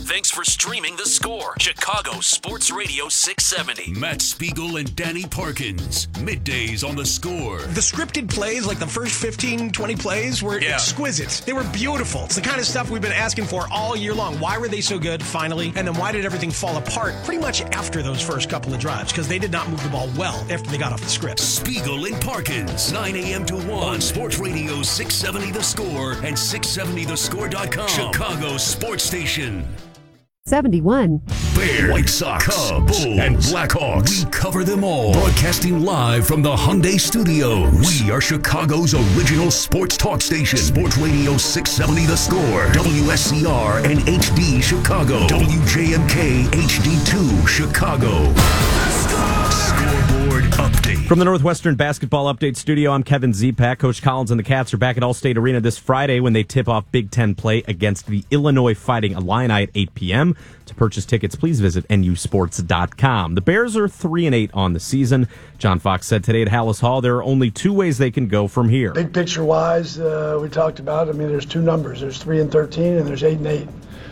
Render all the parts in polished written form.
Thanks for streaming The Score, Chicago Sports Radio 670. Matt Spiegel and Danny Parkins, middays on The Score. The scripted plays, like the first 15, 20 plays, were exquisite. They were beautiful. It's the kind of stuff we've been asking for all year long. Why were they so good, finally? And then why did everything fall apart pretty much after those first couple of drives? Because they did not move the ball well after they got off the script. Spiegel and Parkins, 9 a.m. to 1 on Sports Radio 670 The Score and 670thescore.com. Chicago's sports station. 71. Bears, White Sox, Cubs, Bulls, and Blackhawks. We cover them all. Broadcasting live from the Hyundai Studios. We are Chicago's original sports talk station. Sports Radio 670 The Score. WSCR and HD Chicago. WJMK HD2 Chicago. Scoreboard update. From the Northwestern Basketball Update Studio, I'm Kevin Zipak. Coach Collins and the Cats are back at Allstate Arena this Friday when they tip off Big Ten play against the Illinois Fighting Illini at 8 p.m. To purchase tickets, please visit nusports.com. The Bears are 3-8 on the season. John Fox said today at Hallis Hall there are only two ways they can go from here. Big picture-wise, we talked about, there's two numbers. There's 3-13 and there's 8-8.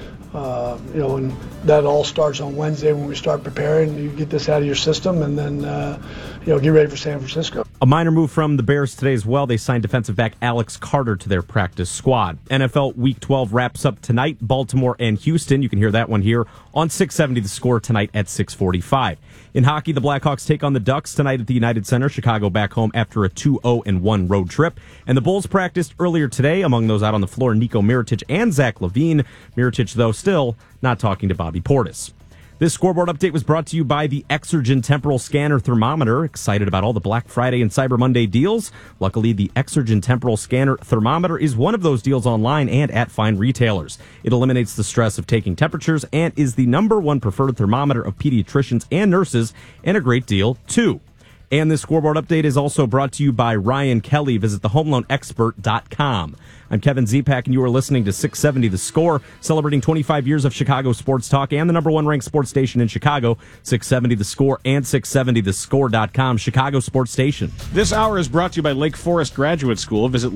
And that all starts on Wednesday when we start preparing. You get this out of your system and then, get ready for San Francisco. A minor move from the Bears today as well. They signed defensive back Alex Carter to their practice squad. NFL Week 12 wraps up tonight. Baltimore and Houston. You can hear that one here on 670 The Score tonight at 6:45. In hockey, the Blackhawks take on the Ducks tonight at the United Center. Chicago back home after a 2-0-1 road trip. And the Bulls practiced earlier today. Among those out on the floor, Nico Mirotic and Zach LaVine. Mirotic, though, still not talking to Bobby Portis. This scoreboard update was brought to you by the Exergen Temporal Scanner Thermometer. Excited about all the Black Friday and Cyber Monday deals? Luckily, the Exergen Temporal Scanner Thermometer is one of those deals online and at fine retailers. It eliminates the stress of taking temperatures and is the #1 preferred thermometer of pediatricians and nurses, and a great deal, too. And this scoreboard update is also brought to you by Ryan Kelly. Visit thehomeloanexpert.com. I'm Kevin Zipak, and you are listening to 670 The Score, celebrating 25 years of Chicago sports talk and the #1 ranked sports station in Chicago, 670 The Score and 670thescore.com, Chicago sports station. This hour is brought to you by Lake Forest Graduate School. Visit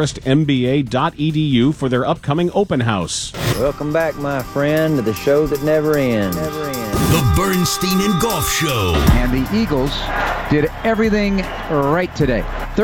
lakeforestmba.edu for their upcoming open house. Welcome back, my friend, to the show that never ends. The Bernstein and Golf Show. And the Eagles did everything right today.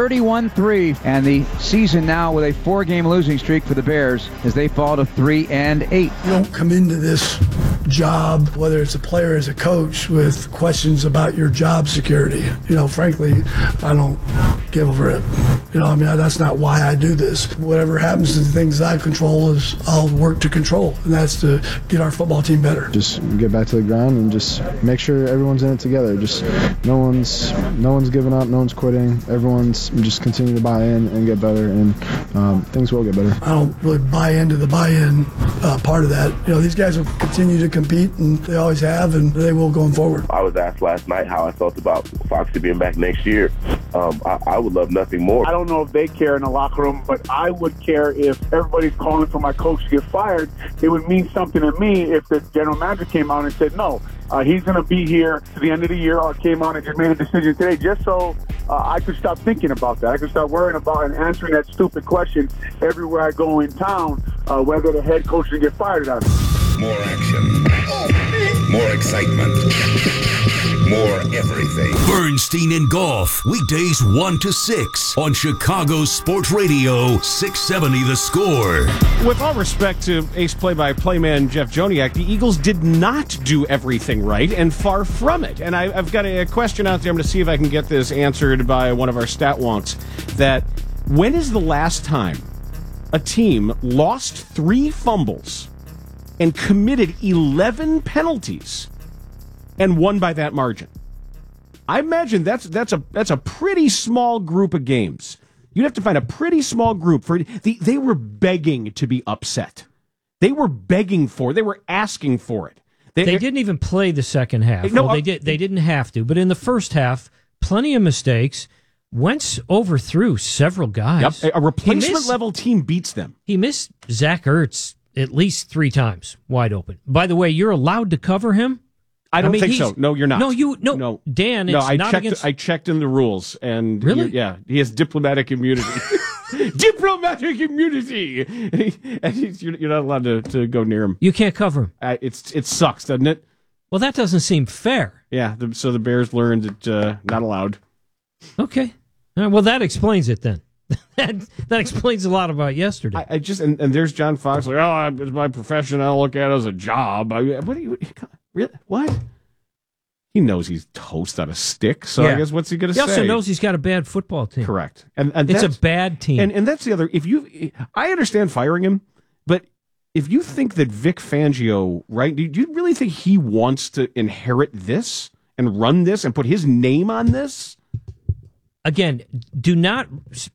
31-3, and the season now with a 4-game losing streak for the Bears as they fall to 3-8. You don't come into this job, whether it's a player or as a coach, with questions about your job security. Frankly, I don't give over it. That's not why I do this. Whatever happens to the things I control is I'll work to control, and that's to get our football team better. Just get back to the ground and just make sure everyone's in it together. Just no one's giving up, no one's quitting. Everyone's just continue to buy in and get better, and things will get better. I don't really buy into the buy-in part of that. These guys will continue to compete, and they always have, and they will going forward. I was asked last night how I felt about Foxy being back next year. I would love nothing more. I don't know if they care in the locker room, but I would care if everybody's calling for my coach to get fired. It would mean something to me if the general manager came out and said, no, he's going to be here to the end of the year, or came out and just made a decision today, just so I could stop thinking about that. I could start worrying about and answering that stupid question everywhere I go in town, whether the head coach should get fired or not. More action. More excitement. More everything. Bernstein and Golf, weekdays 1 to 6 on Chicago Sports Radio 670 The Score. With all respect to ace play-by-play man Jeff Joniak, the Eagles did not do everything right, and far from it. And I've got a question out there. I'm going to see if I can get this answered by one of our stat wonks. That when is the last time a team lost 3 fumbles and committed 11 penalties and won by that margin? I imagine that's a pretty small group of games. You'd have to find a pretty small group for they were begging to be upset. They were begging for it. They were asking for it. They didn't even play the second half. No, they did. They didn't have to. But in the first half, plenty of mistakes. Wentz overthrew several guys. Yep, a replacement-level team beats them. He missed Zach Ertz at least 3 times wide open. By the way, you're allowed to cover him? I don't think so. No, you're not. No, Dan, it's I not checked, against... I checked in the rules, and really? Yeah, he has diplomatic immunity. Diplomatic immunity. You're not allowed to go near him. You can't cover him. It sucks, doesn't it? Well, that doesn't seem fair. Yeah, so the Bears learned that not allowed. Okay. Well, that explains it then. that explains a lot about yesterday. I just and there's John Fox like, it's my profession. I don't look at it as a job. What do you really? What? He knows he's toast on a stick. So I guess what's he going to say? He also knows he's got a bad football team. Correct, and it's a bad team. And that's the other. I understand firing him, but if you think that Vic Fangio, right? Do you really think he wants to inherit this and run this and put his name on this? Again, do not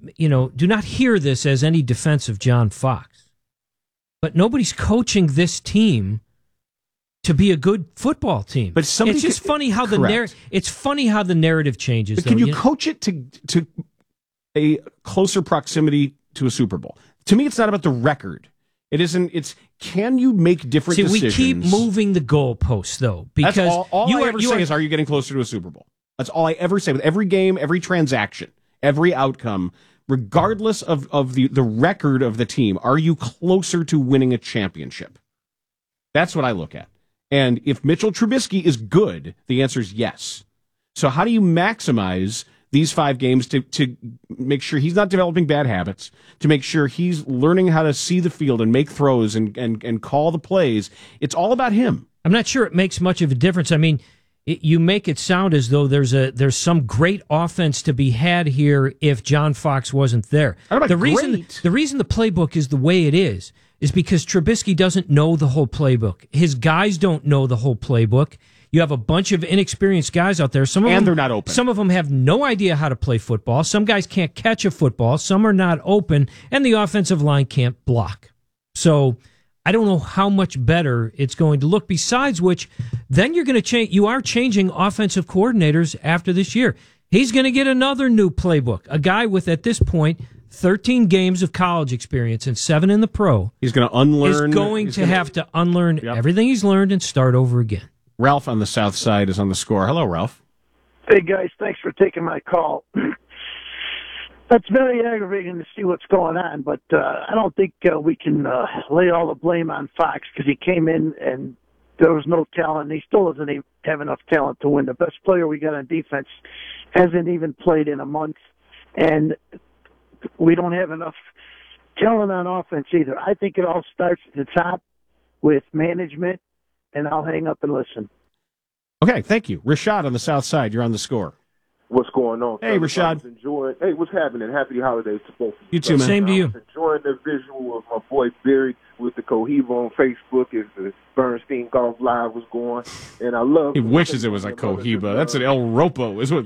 hear this as any defense of John Fox. But nobody's coaching this team to be a good football team. But it's just funny how it's funny how the narrative changes. But can you coach it to a closer proximity to a Super Bowl? To me, it's not about the record. It isn't. It's can you make different decisions? We keep moving the goalposts though, because that's all I ever say is, are you getting closer to a Super Bowl? That's all I ever say with every game, every transaction, every outcome, regardless of the record of the team. Are you closer to winning a championship? That's what I look at. And if Mitchell Trubisky is good, the answer is yes. So how do you maximize these 5 games to make sure he's not developing bad habits, to make sure he's learning how to see the field and make throws and call the plays? It's all about him. I'm not sure it makes much of a difference. I mean, you make it sound as though there's some great offense to be had here if John Fox wasn't there. The reason the playbook is the way it is because Trubisky doesn't know the whole playbook. His guys don't know the whole playbook. You have a bunch of inexperienced guys out there. They're not open. Some of them have no idea how to play football. Some guys can't catch a football. Some are not open, and the offensive line can't block. So I don't know how much better it's going to look. Besides which, then you're going to change. You are changing offensive coordinators after this year. He's going to get another new playbook. A guy with, at this point, 13 games of college experience and 7 in the pro. He's going to unlearn. Is going to have to unlearn everything he's learned and start over again. Ralph on the South Side is on the score. Hello, Ralph. Hey, guys. Thanks for taking my call. That's very aggravating to see what's going on, but I don't think we can lay all the blame on Fox because he came in and there was no talent. He still doesn't even have enough talent to win. The best player we got on defense hasn't even played in a month, and we don't have enough talent on offense either. I think it all starts at the top with management, and I'll hang up and listen. Okay, thank you. Rashad on the South Side, you're on the score. What's going on? Hey, Rashad. Hey, what's happening? Happy holidays to both of you. You too, man. Same to you. I was enjoying the visual of my boy Barry with the Cohiba on Facebook as the Bernstein Golf Live was going, and I love. He wishes it was a Cohiba. That's an El Ropo, is what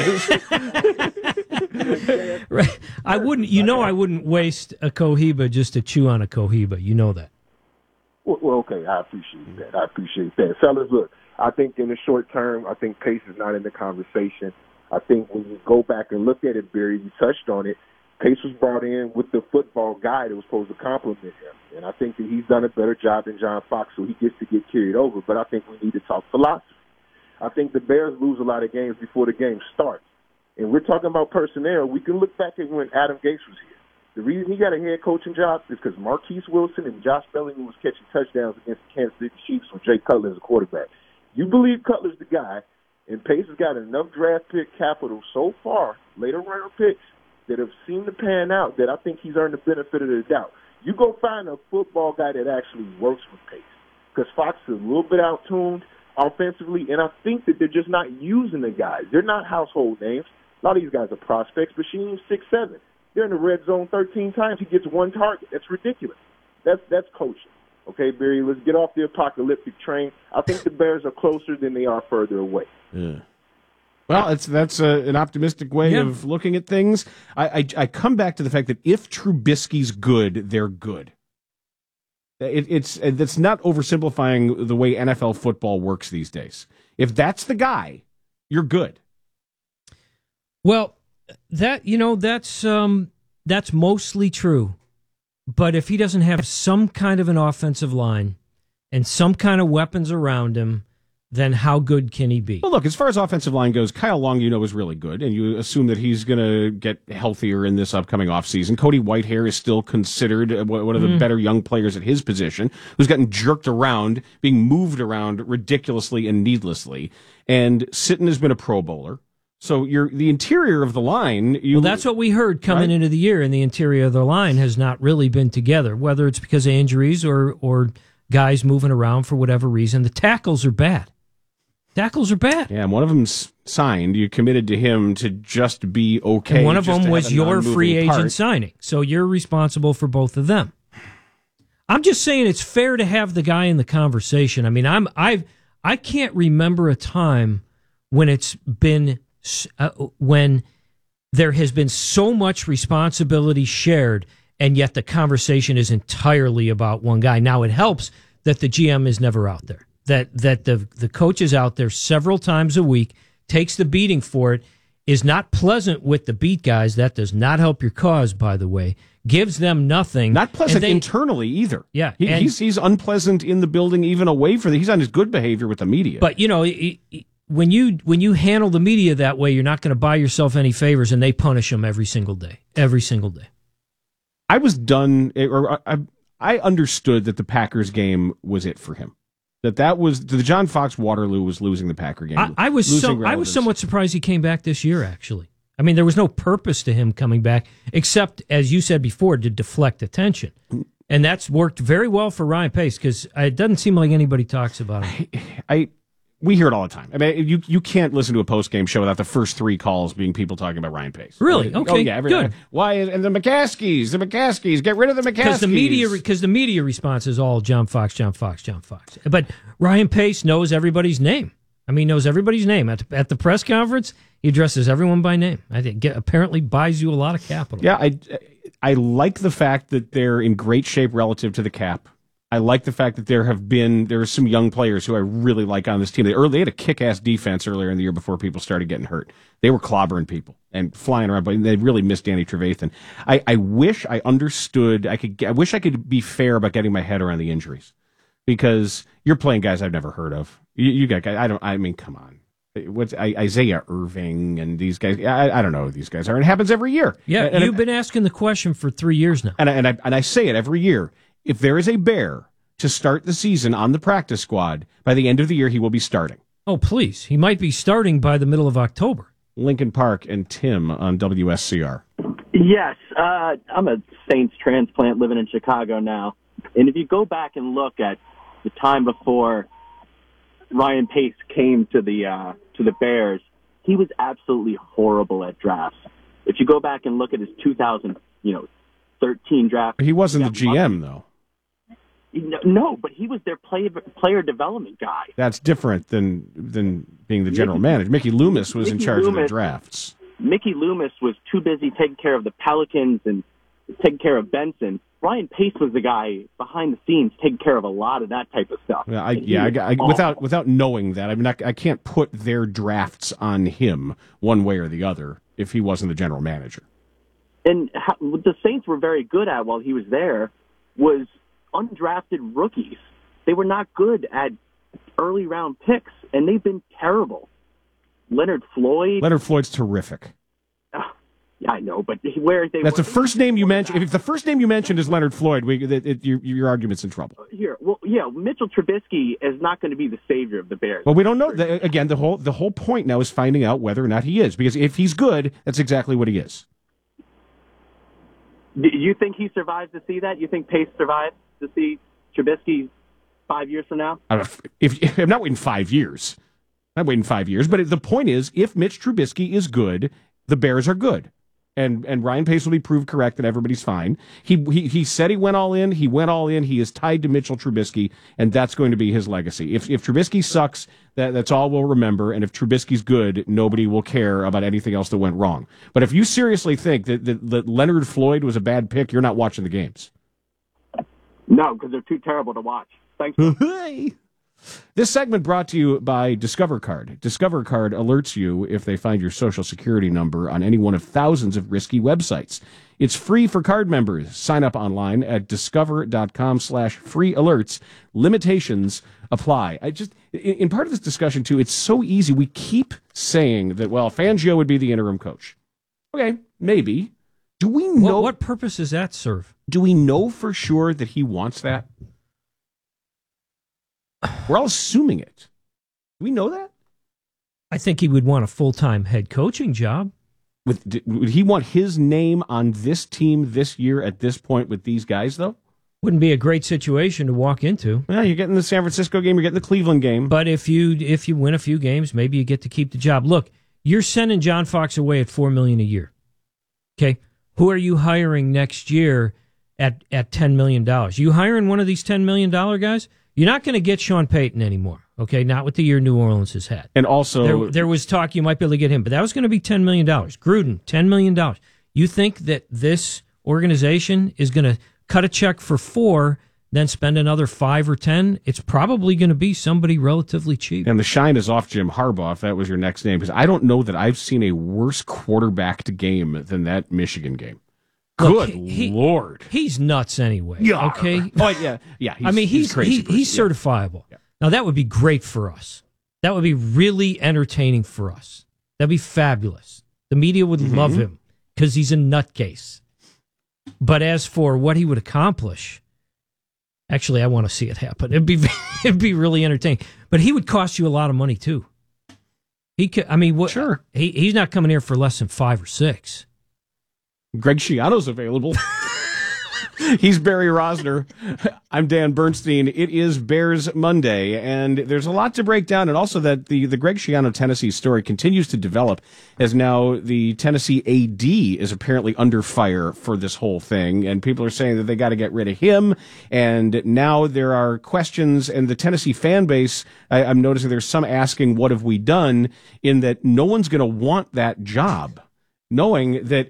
that is. Right. I wouldn't waste a Cohiba just to chew on a Cohiba. You know that. Well, okay, I appreciate that. Fellas, look, I think in the short term, I think Pace is not in the conversation. I think when you go back and look at it, Barry, you touched on it, Pace was brought in with the football guy that was supposed to compliment him. And I think that he's done a better job than John Fox, so he gets to get carried over. But I think we need to talk philosophy. I think the Bears lose a lot of games before the game starts. And we're talking about personnel. We can look back at when Adam Gase was here. The reason he got a head coaching job is because Marquise Wilson and Josh Bellingham was catching touchdowns against the Kansas City Chiefs with Jay Cutler as a quarterback. You believe Cutler's the guy, and Pace has got enough draft pick capital so far, later round picks, that have seemed to pan out that I think he's earned the benefit of the doubt. You go find a football guy that actually works with Pace, because Fox is a little bit out-tuned offensively, and I think that they're just not using the guys. They're not household names. A lot of these guys are prospects, but Sheem's 6'7". They're in the red zone 13 times. He gets one target. That's ridiculous. That's coaching. Okay, Barry, let's get off the apocalyptic train. I think the Bears are closer than they are further away. Yeah. Well, that's an optimistic way of looking at things. I come back to the fact that if Trubisky's good, they're good. It's not oversimplifying the way NFL football works these days. If that's the guy, you're good. Well, that's mostly true. But if he doesn't have some kind of an offensive line and some kind of weapons around him, then how good can he be? Well, look, as far as offensive line goes, Kyle Long, is really good, and you assume that he's going to get healthier in this upcoming offseason. Cody Whitehair is still considered one of the better young players at his position, who's gotten jerked around, being moved around ridiculously and needlessly. And Sitton has been a Pro Bowler. So the interior of the line... Well, that's what we heard coming into the year, and the interior of the line has not really been together, whether it's because of injuries or guys moving around for whatever reason. The tackles are bad. Tackles are bad. Yeah, and one of them's signed. You committed to him to just be okay. And one of them was your free agent signing. So you're responsible for both of them. I'm just saying it's fair to have the guy in the conversation. I mean, I can't remember a time when it's been when there has been so much responsibility shared, and yet the conversation is entirely about one guy. Now, it helps that the GM is never out there. That the coach is out there several times a week, takes the beating for it, is not pleasant with the beat guys. That does not help your cause, by the way. Gives them nothing. Not pleasant internally either. Yeah. He's unpleasant in the building, even away from he's on his good behavior with the media. But, when you handle the media that way, you're not going to buy yourself any favors, and they punish them every single day. Every single day. I was done, or I understood that the Packers game was it for him. That was the John Fox Waterloo was losing the Packer game. I was somewhat surprised he came back this year, actually. I mean, there was no purpose to him coming back, except, as you said before, to deflect attention. And that's worked very well for Ryan Pace, because it doesn't seem like anybody talks about him. We hear it all the time. I mean, you can't listen to a post-game show without the first three calls being people talking about Ryan Pace. Really? Okay, oh, yeah, good. Why? And the McCaskies, get rid of the McCaskies. Because the media response is all John Fox. But Ryan Pace knows everybody's name. I mean, knows everybody's name. At the press conference, he addresses everyone by name. I think apparently buys you a lot of capital. Yeah, I like the fact that they're in great shape relative to the cap. I like the fact that there are some young players who I really like on this team. They had a kick-ass defense earlier in the year before people started getting hurt. They were clobbering people and flying around, but they really missed Danny Trevathan. I wish I understood. I wish I could be fair about getting my head around the injuries, because you're playing guys I've never heard of. You got guys. I mean, come on. What's Isaiah Irving and these guys? I don't know who these guys are. It happens every year. Yeah, and you've been asking the question for 3 years now, and I say it every year. If there is a Bear to start the season on the practice squad, by the end of the year, he will be starting. Oh, please. He might be starting by the middle of October. Lincoln Park and Tim on WSCR. Yes. I'm a Saints transplant living in Chicago now. And if you go back and look at the time before Ryan Pace came to the Bears, he was absolutely horrible at drafts. If you go back and look at his 2013 draft. He wasn't the GM, though. No, but he was their player development guy. That's different than being the general manager. Mickey Loomis was in charge of the drafts. Mickey Loomis was too busy taking care of the Pelicans and taking care of Benson. Ryan Pace was the guy behind the scenes taking care of a lot of that type of stuff. Without knowing that, I mean, I can't put their drafts on him one way or the other if he wasn't the general manager. And what the Saints were very good at while he was there was undrafted rookies. They were not good at early round picks, and they've been terrible. Leonard Floyd's terrific. Yeah, I know, but where they that's the first name you mentioned. If the first name you mentioned is Leonard Floyd, your argument's in trouble. Mitchell Trubisky is not going to be the savior of the Bears. Well, we don't know. Again, the whole point now is finding out whether or not he is, because if he's good, that's exactly what he is. Do you think he survives to see that? You think Pace survives to see Trubisky 5 years from now? If I'm not waiting 5 years. I'm waiting 5 years. But the point is, if Mitch Trubisky is good, the Bears are good. And Ryan Pace will be proved correct that everybody's fine. He said he went all in. He went all in. He is tied to Mitchell Trubisky, and that's going to be his legacy. If Trubisky sucks, that's all we'll remember. And if Trubisky's good, nobody will care about anything else that went wrong. But if you seriously think that Leonard Floyd was a bad pick, you're not watching the games. No, because they're too terrible to watch. Thanks. This segment brought to you by Discover Card. Discover Card alerts you if they find your social security number on any one of thousands of risky websites. It's free for card members. Sign up online at discover.com/free alerts. Limitations apply. In part of this discussion, too, it's so easy. We keep saying that, well, Fangio would be the interim coach. Okay, maybe. Do we know... What purpose does that serve? Do we know for sure that he wants that? We're all assuming it. Do we know that? I think he would want a full-time head coaching job. Would he want his name on this team this year at this point with these guys, though? Wouldn't be a great situation to walk into. Well, you're getting the San Francisco game, you're getting the Cleveland game. But if you win a few games, maybe you get to keep the job. Look, you're sending John Fox away at $4 million a year. Okay, who are you hiring next year at $10 million? You hiring one of these $10 million guys? You're not going to get Sean Payton anymore. Okay, not with the year New Orleans has had. And also, there was talk you might be able to get him, but that was going to be $10 million. Gruden, $10 million. You think that this organization is going to cut a check for 4, then spend another 5 or 10? It's probably going to be somebody relatively cheap. And the shine is off Jim Harbaugh, if that was your next name, because I don't know that I've seen a worse quarterbacked game than that Michigan game. Look, Good Lord. He's nuts anyway. Yeah. Okay. Oh, yeah. He's crazy. He's certifiable. Yeah. Now, that would be great for us. That would be really entertaining for us. That'd be fabulous. The media would love him because he's a nutcase. But as for what he would accomplish, actually, I want to see it happen. It'd be really entertaining. But he would cost you a lot of money too. He could. I mean, sure. He's not coming here for less than 5 or 6. Greg Schiano's available. He's Barry Rosner. I'm Dan Bernstein. It is Bears Monday, and there's a lot to break down, and also that the Greg Schiano Tennessee story continues to develop as now the Tennessee AD is apparently under fire for this whole thing, and people are saying that they got to get rid of him, and now there are questions, and the Tennessee fan base, I'm noticing there's some asking, what have we done, in that no one's going to want that job. Knowing that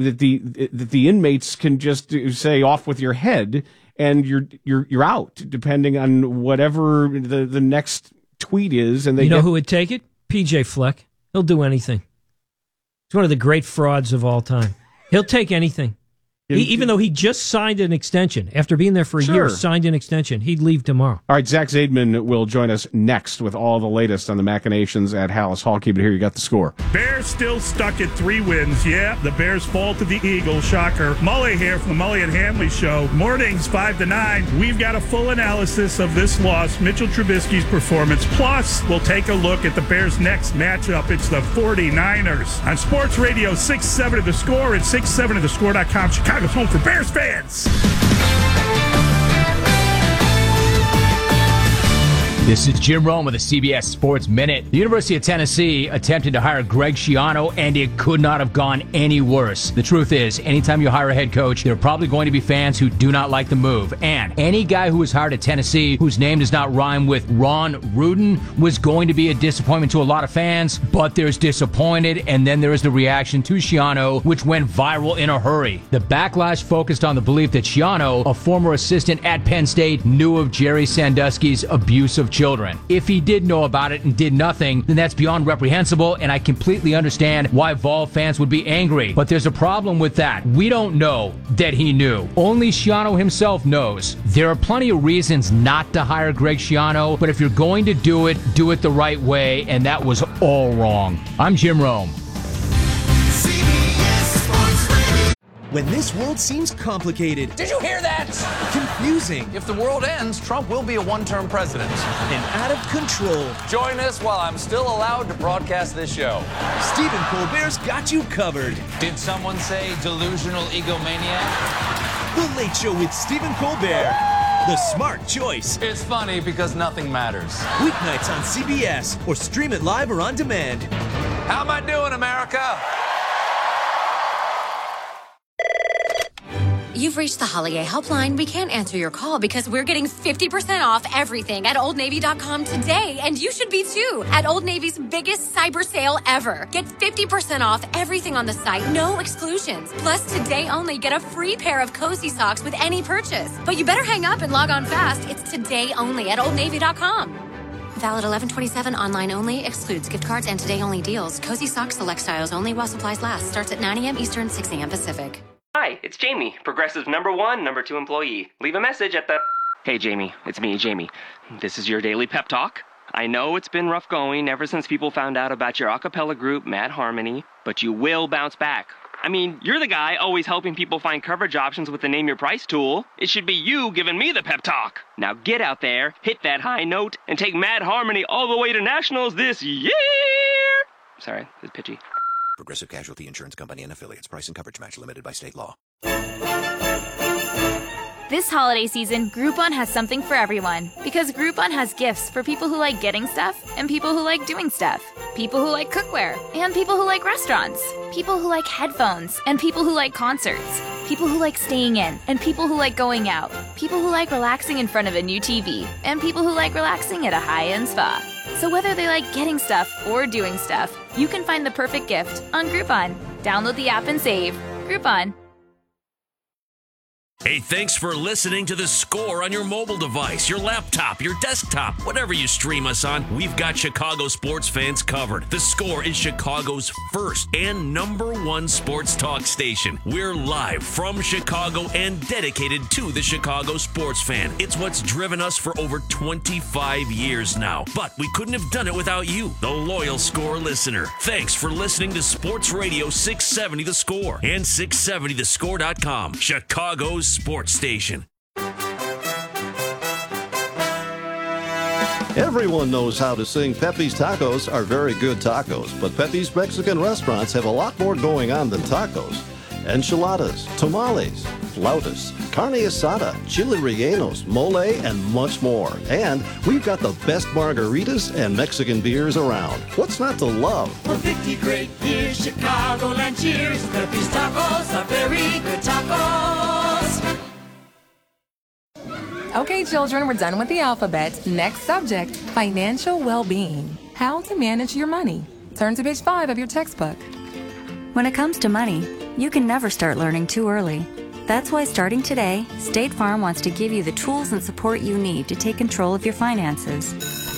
the inmates can just say off with your head and you're out, depending on whatever the next tweet is, and who would take it? PJ Fleck. He'll do anything. He's one of the great frauds of all time. He'll take anything. Even though he just signed an extension. After being there for a year, signed an extension. He'd leave tomorrow. All right, Zach Zaidman will join us next with all the latest on the machinations at Hallis Hall. Keep it here. You got the score. Bears still stuck at 3 wins. Yeah, the Bears fall to the Eagles. Shocker. Mully here from the Mully and Hamley Show. Mornings 5 to 9. We've got a full analysis of this loss, Mitchell Trubisky's performance. Plus, we'll take a look at the Bears' next matchup. It's the 49ers. On Sports Radio 670 The Score and 670thescore.com. Chicago's home for Bears fans. This is Jim Rome with the CBS Sports Minute. The University of Tennessee attempted to hire Greg Schiano, and it could not have gone any worse. The truth is, anytime you hire a head coach, there are probably going to be fans who do not like the move. And any guy who was hired at Tennessee whose name does not rhyme with Ron Rudin was going to be a disappointment to a lot of fans. But there's disappointed, and then there is the reaction to Schiano, which went viral in a hurry. The backlash focused on the belief that Schiano, a former assistant at Penn State, knew of Jerry Sandusky's abuse of children. If he did know about it and did nothing, then that's beyond reprehensible, and I completely understand why Vol fans would be angry. But there's a problem with that. We don't know that he knew. Only Schiano himself knows. There are plenty of reasons not to hire Greg Schiano, but if you're going to do it the right way, and that was all wrong. I'm Jim Rome. When this world seems complicated. Did you hear that? Confusing. If the world ends, Trump will be a one-term president. And out of control. Join us while I'm still allowed to broadcast this show. Stephen Colbert's got you covered. Did someone say delusional egomaniac? The Late Show with Stephen Colbert. The smart choice. It's funny because nothing matters. Weeknights on CBS or stream it live or on demand. How am I doing, America? You've reached the Holly A helpline. We can't answer your call because we're getting 50% off everything at OldNavy.com today, and you should be too, at Old Navy's biggest cyber sale ever. Get 50% off everything on the site, no exclusions. Plus, today only, get a free pair of cozy socks with any purchase. But you better hang up and log on fast. It's today only at OldNavy.com. Valid 11/27, online only, excludes gift cards and today-only deals. Cozy Socks, select styles only while supplies last. Starts at 9 a.m. Eastern, 6 a.m. Pacific. Hi, it's Jamie, Progressive's number 2 employee. Leave a message at the... Hey, Jamie, it's me, Jamie. This is your daily pep talk. I know it's been rough going ever since people found out about your a cappella group, Mad Harmony, but you will bounce back. I mean, you're the guy always helping people find coverage options with the Name Your Price tool. It should be you giving me the pep talk. Now get out there, hit that high note, and take Mad Harmony all the way to nationals this year! Sorry, it's pitchy. Progressive Casualty Insurance Company and Affiliates. Price and coverage match limited by state law. This holiday season, Groupon has something for everyone. Because Groupon has gifts for people who like getting stuff and people who like doing stuff. People who like cookware and people who like restaurants. People who like headphones and people who like concerts. People who like staying in and people who like going out. People who like relaxing in front of a new TV and people who like relaxing at a high-end spa. So whether they like getting stuff or doing stuff, you can find the perfect gift on Groupon. Download the app and save. Groupon. Hey, thanks for listening to The Score on your mobile device, your laptop, your desktop, whatever you stream us on. We've got Chicago sports fans covered. The Score is Chicago's first and #1 sports talk station. We're live from Chicago and dedicated to the Chicago sports fan. It's what's driven us for over 25 years now. But we couldn't have done it without you, the loyal Score listener. Thanks for listening to Sports Radio 670 The Score and 670thescore.com, Chicago's sports station. Everyone knows how to sing Pepe's Tacos are very good tacos, but Pepe's Mexican restaurants have a lot more going on than tacos. Enchiladas, tamales, flautas, carne asada, chili rellenos, mole, and much more. And we've got the best margaritas and Mexican beers around. What's not to love? For 50 great years, Chicagoland cheers. Pepe's Tacos are very good tacos. Okay, children, we're done with the alphabet. Next subject, financial well-being. How to manage your money. Turn to page 5 of your textbook. When it comes to money, you can never start learning too early. That's why starting today, State Farm wants to give you the tools and support you need to take control of your finances.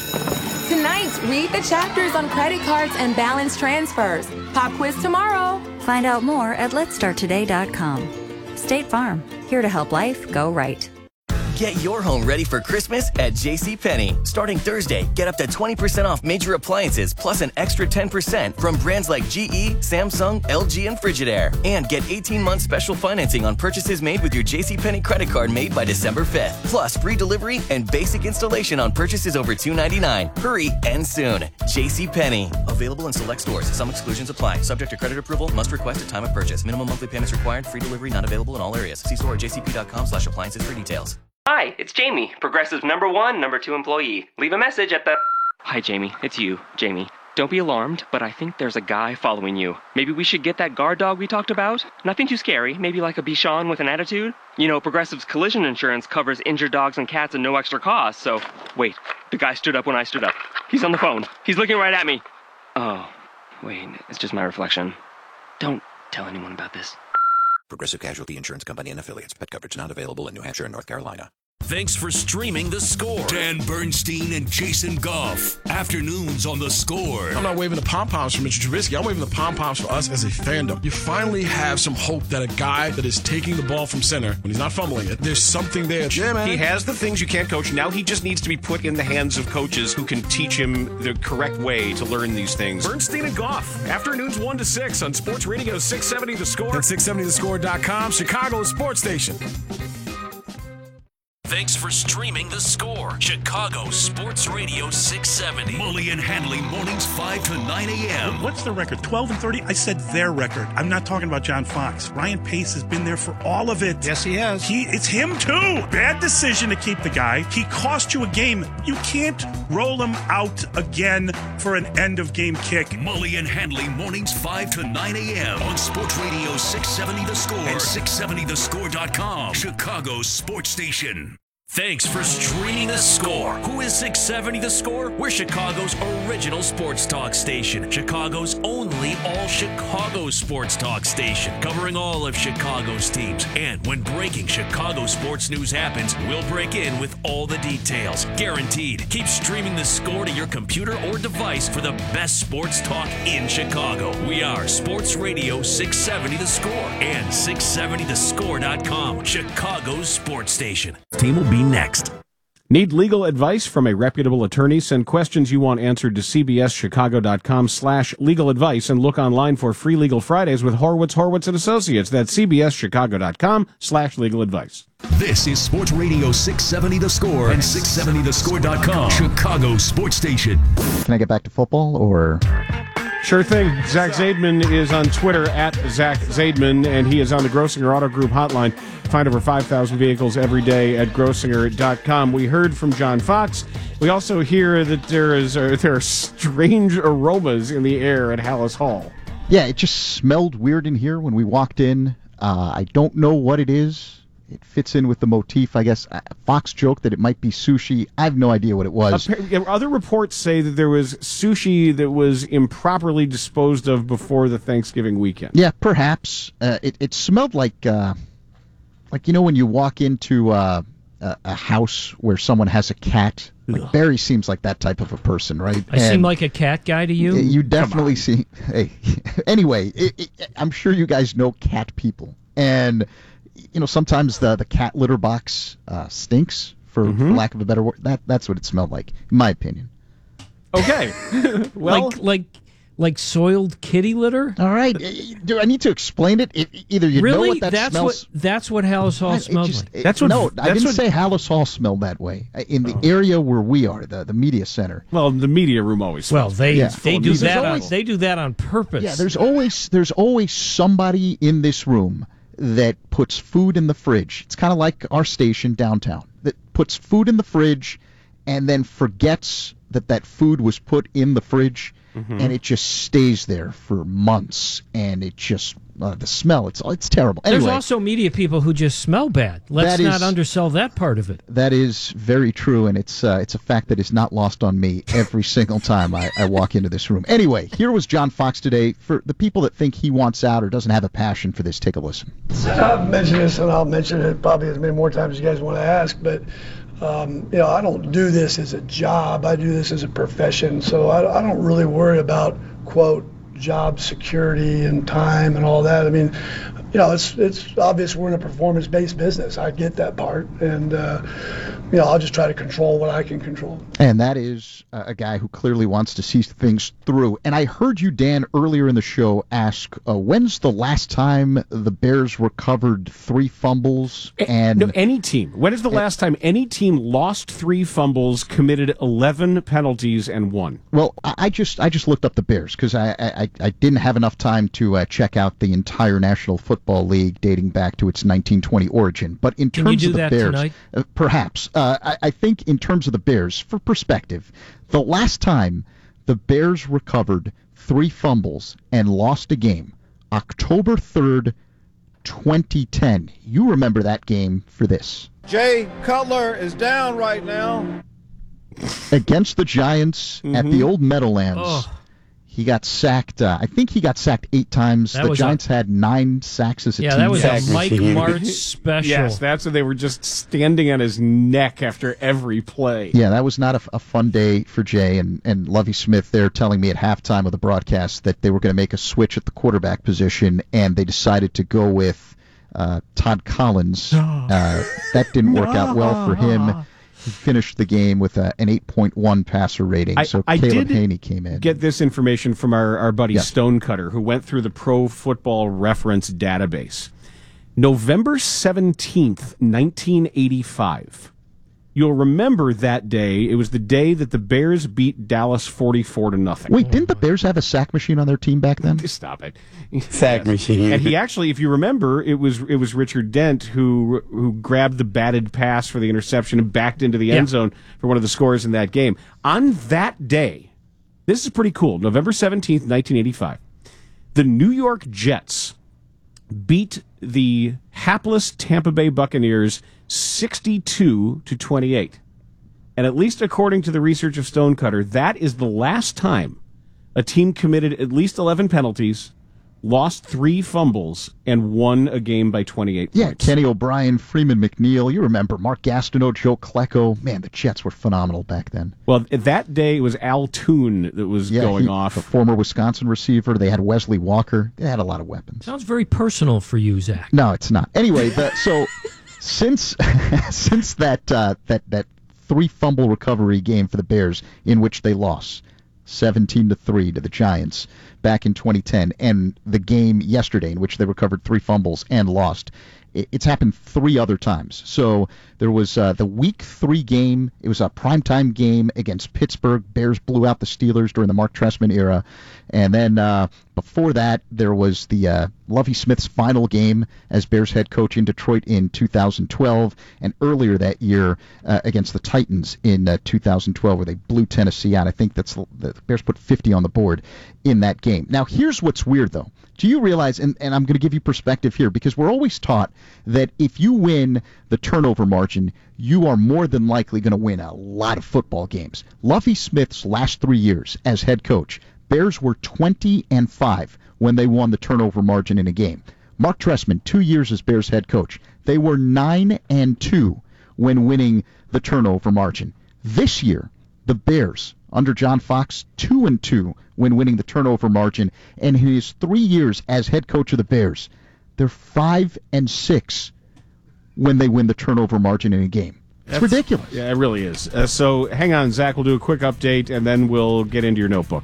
Tonight, read the chapters on credit cards and balance transfers. Pop quiz tomorrow. Find out more at letstarttoday.com. State Farm, here to help life go right. Get your home ready for Christmas at JCPenney. Starting Thursday, get up to 20% off major appliances plus an extra 10% from brands like GE, Samsung, LG, and Frigidaire. And get 18-month special financing on purchases made with your JCPenney credit card made by December 5th. Plus free delivery and basic installation on purchases over $299. Hurry and soon. JCPenney. Available in select stores. Some exclusions apply. Subject to credit approval. Must request at time of purchase. Minimum monthly payments required. Free delivery not available in all areas. See store at jcp.com/appliances for details. Hi, it's Jamie, Progressive's #1, #2 employee. Leave a message at the... Hi, Jamie. It's you, Jamie. Don't be alarmed, but I think there's a guy following you. Maybe we should get that guard dog we talked about? Nothing too scary. Maybe like a Bichon with an attitude? You know, Progressive's collision insurance covers injured dogs and cats at no extra cost, so... Wait, the guy stood up when I stood up. He's on the phone. He's looking right at me. Oh, wait, it's just my reflection. Don't tell anyone about this. Progressive Casualty Insurance Company and Affiliates. Pet coverage not available in New Hampshire and North Carolina. Thanks for streaming The Score. Dan Bernstein and Jason Goff. Afternoons on The Score. I'm not waving the pom-poms for Mitchell Trubisky. I'm waving the pom-poms for us as a fandom. You finally have some hope that a guy that is taking the ball from center, when he's not fumbling it, there's something there. Yeah, man. He has the things you can't coach. Now he just needs to be put in the hands of coaches who can teach him the correct way to learn these things. Bernstein and Goff. Afternoons 1 to 6 on Sports Radio 670 The Score and 670thescore.com, Chicago's sports station. Thanks for streaming The Score. Chicago Sports Radio 670. Mully and Hanley mornings 5 to 9 a.m. What's the record? 12-30? I said their record. I'm not talking about John Fox. Ryan Pace has been there for all of it. Yes, he has. It's him too. Bad decision to keep the guy. He cost you a game. You can't roll him out again for an end-of-game kick. Mully and Hanley mornings 5 to 9 a.m. on Sports Radio 670 The Score and 670thescore.com. Chicago's sports station. Thanks for streaming The Score. Who is 670 The Score? We're Chicago's original sports talk station. Chicago's only all-Chicago sports talk station. Covering all of Chicago's teams. And when breaking Chicago sports news happens, we'll break in with all the details. Guaranteed. Keep streaming The Score to your computer or device for the best sports talk in Chicago. We are Sports Radio 670 The Score and 670thescore.com. Chicago's sports station. Team will be next. Need legal advice from a reputable attorney? Send questions you want answered to cbschicago.com/legal advice and look online for free Legal Fridays with Horwitz & Associates. That's cbschicago.com/legal advice. This is Sports Radio 670 The Score and 670thescore.com. Chicago sports station. Can I get back to football or? Sure thing. Zach Zaidman is on Twitter at Zach Zaidman, and he is on the Grossinger Auto Group hotline. Find over 5,000 vehicles every day at Grossinger.com. We heard from John Fox. We also hear that there are strange aromas in the air at Hallis Hall. Yeah, it just smelled weird in here when we walked in. I don't know what it is. It fits in with the motif, I guess. Fox joked that it might be sushi. I have no idea what it was. Other reports say that there was sushi that was improperly disposed of before the Thanksgiving weekend. Yeah, perhaps. It smelled like when you walk into a house where someone has a cat. Like Barry seems like that type of a person, right? I seem like a cat guy to you? You definitely see. Hey, anyway, I'm sure you guys know cat people. And sometimes the cat litter box stinks, for lack of a better word. That's what it smelled like, in my opinion. Okay. Well, like soiled kitty litter? All right. Do I need to explain it? Either you know what that smells. That's what Hallis Hall smelled like. I didn't say Hallis Hall smelled that way. In the area where we are, the media center. Well, the media room always smells. Well, they do that on purpose. Yeah, there's always somebody in this room that puts food in the fridge. It's kind of like our station downtown, that puts food in the fridge and then forgets that food was put in the fridge, and it just stays there for months, and it just the smell, it's terrible. Anyway, there's also media people who just smell bad. Let's not undersell that part of it. That is very true, and it's a fact that is not lost on me every single time I walk into this room. Anyway, here was John Fox today. For the people that think he wants out or doesn't have a passion for this, take a listen. I've mentioned this, and I'll mention it probably as many more times as you guys want to ask, but I don't do this as a job. I do this as a profession, so I don't really worry about, quote, job security and time and all that. I mean, it's obvious we're in a performance-based business. I get that part, and I'll just try to control what I can control. And that is a guy who clearly wants to see things through. And I heard you, Dan, earlier in the show ask, when's the last time the Bears recovered 3 fumbles? Any team. When is the last time any team lost 3 fumbles, committed 11 penalties, and won? Well, I just looked up the Bears because I didn't have enough time to check out the entire National Football League dating back to its 1920 origin. But in terms of the Bears, perhaps. I think in terms of the Bears, for perspective, the last time the Bears recovered 3 fumbles and lost a game, October 3rd, 2010. You remember that game for this. Jay Cutler is down right now. Against the Giants at the old Meadowlands. Oh. He got sacked. I think he got sacked 8 times. The Giants had 9 sacks as a team. Yeah, that was a Mike Martz special. Yes, that's when they were just standing on his neck after every play. Yeah, that was not a fun day for Jay and Lovie Smith. They're telling me at halftime of the broadcast that they were going to make a switch at the quarterback position, and they decided to go with Todd Collins. That didn't work out well for him. He finished the game with an 8.1 passer rating, so Caleb Haney came in. Get this information from our buddy Stonecutter, who went through the Pro Football Reference database. November 17th, 1985. You'll remember that day. It was the day that the Bears beat Dallas 44-0. Wait, didn't the Bears have a sack machine on their team back then? Stop it. Sack machine. And he actually, if you remember, it was Richard Dent who grabbed the batted pass for the interception and backed into the end zone for one of the scores in that game. On that day, this is pretty cool, November 17th, 1985, the New York Jets beat the hapless Tampa Bay Buccaneers 62-28. And at least according to the research of Stonecutter, that is the last time a team committed at least 11 penalties, lost 3 fumbles, and won a game by 28 points. Yeah, Kenny O'Brien, Freeman McNeil. You remember Mark Gastineau, Joe Klecko. Man, the Jets were phenomenal back then. Well, that day it was Al Toon that was going off. The former Wisconsin receiver. They had Wesley Walker. They had a lot of weapons. Sounds very personal for you, Zach. No, it's not. Anyway, so since that 3 fumble recovery game for the Bears in which they lost 17-3 to the Giants back in 2010, and the game yesterday in which they recovered 3 fumbles and lost. It's happened 3 other times. So there was the Week 3 game. It was a primetime game against Pittsburgh. Bears blew out the Steelers during the Mark Trestman era. And then before that, there was the Lovie Smith's final game as Bears head coach in Detroit in 2012, and earlier that year against the Titans in 2012, where they blew Tennessee out. I think the Bears put 50 on the board in that game. Now, here's what's weird, though. Do you realize, and I'm going to give you perspective here, because we're always taught that if you win the turnover margin, you are more than likely going to win a lot of football games. Lovie Smith's last 3 years as head coach, Bears were 20-5 when they won the turnover margin in a game. Mark Trestman, 2 years as Bears head coach, they were 9-2 when winning the turnover margin. This year, the Bears, under John Fox, 2-2 when winning the turnover margin, and in his 3 years as head coach of the Bears, they're 5-6 when they win the turnover margin in a game. It's ridiculous. Yeah, it really is. So hang on, Zach. We'll do a quick update, and then we'll get into your notebook.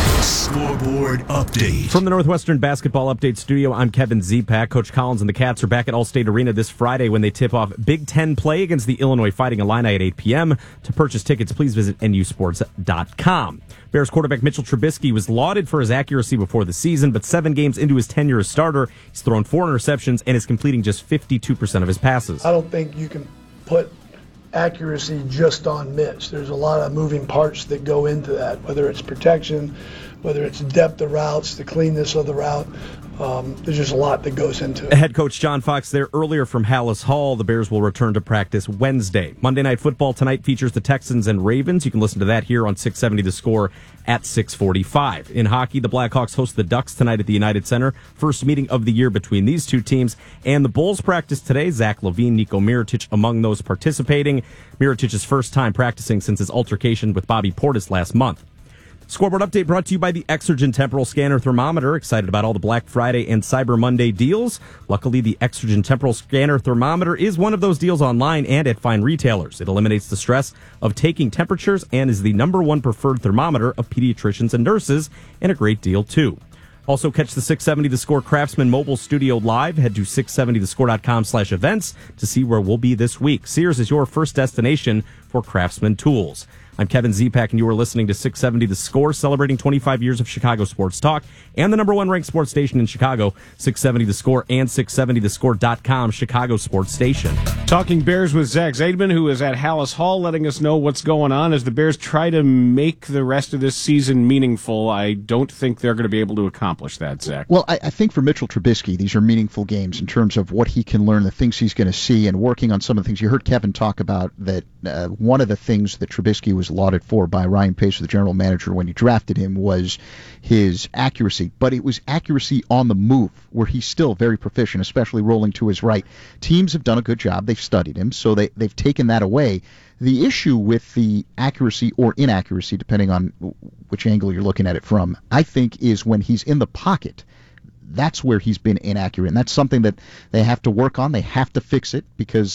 Scoreboard update. From the Northwestern Basketball Update Studio, I'm Kevin Zipak. Coach Collins and the Cats are back at Allstate Arena this Friday when they tip off Big Ten play against the Illinois Fighting Illini at 8 p.m. To purchase tickets, please visit nusports.com. Bears quarterback Mitchell Trubisky was lauded for his accuracy before the season, but 7 games into his tenure as starter, he's thrown 4 interceptions and is completing just 52% of his passes. I don't think you can put accuracy just on Mitch. There's a lot of moving parts that go into that, whether it's protection, whether it's depth of routes, the cleanness of the route. There's just a lot that goes into it. Head coach John Fox there earlier from Hallis Hall. The Bears will return to practice Wednesday. Monday Night Football tonight features the Texans and Ravens. You can listen to that here on 670 The Score at 6:45. In hockey, the Blackhawks host the Ducks tonight at the United Center. First meeting of the year between these two teams. And the Bulls practice today. Zach LaVine, Nico Mirotic among those participating. Mirotic's first time practicing since his altercation with Bobby Portis last month. Scoreboard update brought to you by the Exergen Temporal Scanner Thermometer. Excited about all the Black Friday and Cyber Monday deals. Luckily, the Exergen Temporal Scanner Thermometer is one of those deals online and at fine retailers. It eliminates the stress of taking temperatures and is the #1 preferred thermometer of pediatricians and nurses, and a great deal, too. Also, catch the 670 The Score Craftsman Mobile Studio live. Head to 670thescore.com/events to see where we'll be this week. Sears is your first destination for Craftsman tools. I'm Kevin Zipak, and you are listening to 670 The Score, celebrating 25 years of Chicago sports talk and the #1 ranked sports station in Chicago, 670 The Score and 670thescore.com, Chicago sports station. Talking Bears with Zach Zaidman, who is at Hallis Hall, letting us know what's going on as the Bears try to make the rest of this season meaningful. I don't think they're going to be able to accomplish that, Zach. Well, I think for Mitchell Trubisky, these are meaningful games in terms of what he can learn, the things he's going to see, and working on some of the things. You heard Kevin talk about that one of the things that Trubisky was lauded for by Ryan Pace, the general manager, when he drafted him, was his accuracy. But it was accuracy on the move, where he's still very proficient, especially rolling to his right. Teams have done a good job. They've studied him, so they've taken that away. The issue with the accuracy or inaccuracy, depending on which angle you're looking at it from, I think is when he's in the pocket. That's where he's been inaccurate, and that's something that they have to work on. They have to fix it because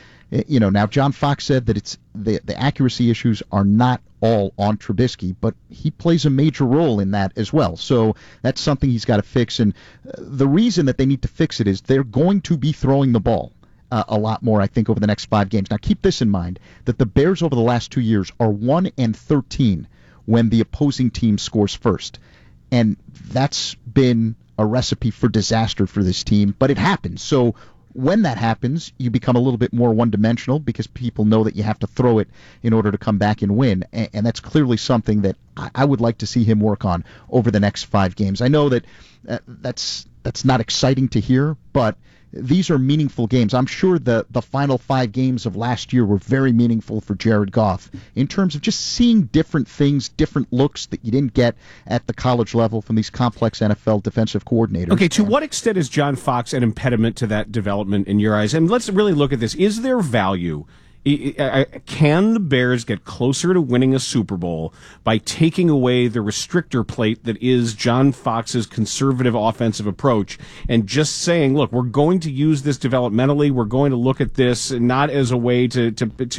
now John Fox said that it's the accuracy issues are not all on Trubisky, but he plays a major role in that as well. So that's something he's got to fix, and the reason that they need to fix it is they're going to be throwing the ball a lot more, I think, over the next 5 games. Now, keep this in mind, that the Bears over the last 2 years are 1-13 when the opposing team scores first, and that's been a recipe for disaster for this team, but it happens. So when that happens, you become a little bit more one-dimensional because people know that you have to throw it in order to come back and win, and that's clearly something that I would like to see him work on over the next 5 games. I know that that's not exciting to hear, but these are meaningful games. I'm sure the final 5 games of last year were very meaningful for Jared Goff in terms of just seeing different things, different looks that you didn't get at the college level from these complex NFL defensive coordinators. Okay, to what extent is John Fox an impediment to that development in your eyes? And let's really look at this. Is there value? Can the Bears get closer to winning a Super Bowl by taking away the restrictor plate that is John Fox's conservative offensive approach and just saying, look, we're going to use this developmentally, we're going to look at this not as a way to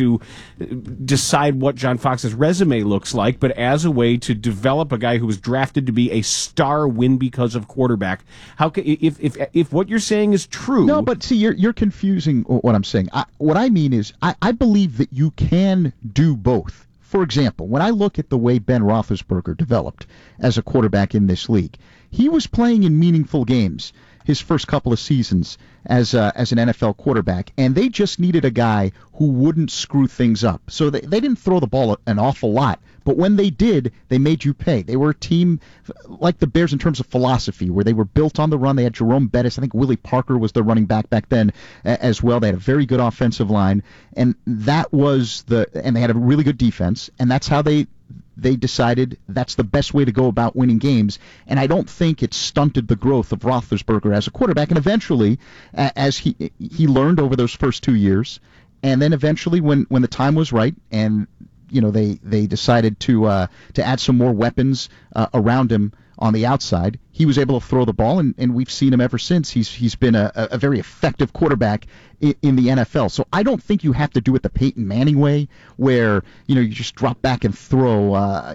decide what John Fox's resume looks like, but as a way to develop a guy who was drafted to be a star win because of quarterback? How can, if what you're saying is true? No, but see, you're confusing what I'm saying. What I mean is, I believe that you can do both. For example, when I look at the way Ben Roethlisberger developed as a quarterback in this league, he was playing in meaningful games his first couple of seasons as an NFL quarterback, and they just needed a guy who wouldn't screw things up. So they didn't throw the ball an awful lot, but when they did, they made you pay. They were a team like the Bears in terms of philosophy, where they were built on the run. They had Jerome Bettis. I think Willie Parker was the running back then as well. They had a very good offensive line, and and they had a really good defense, and that's how they decided that's the best way to go about winning games, and I don't think it stunted the growth of Roethlisberger as a quarterback. And eventually, as he learned over those first 2 years, and then eventually when the time was right, and they decided to add some more weapons around him on the outside, he was able to throw the ball, and we've seen him ever since. He's been a very effective quarterback in the NFL. So I don't think you have to do it the Peyton Manning way, where you just drop back and throw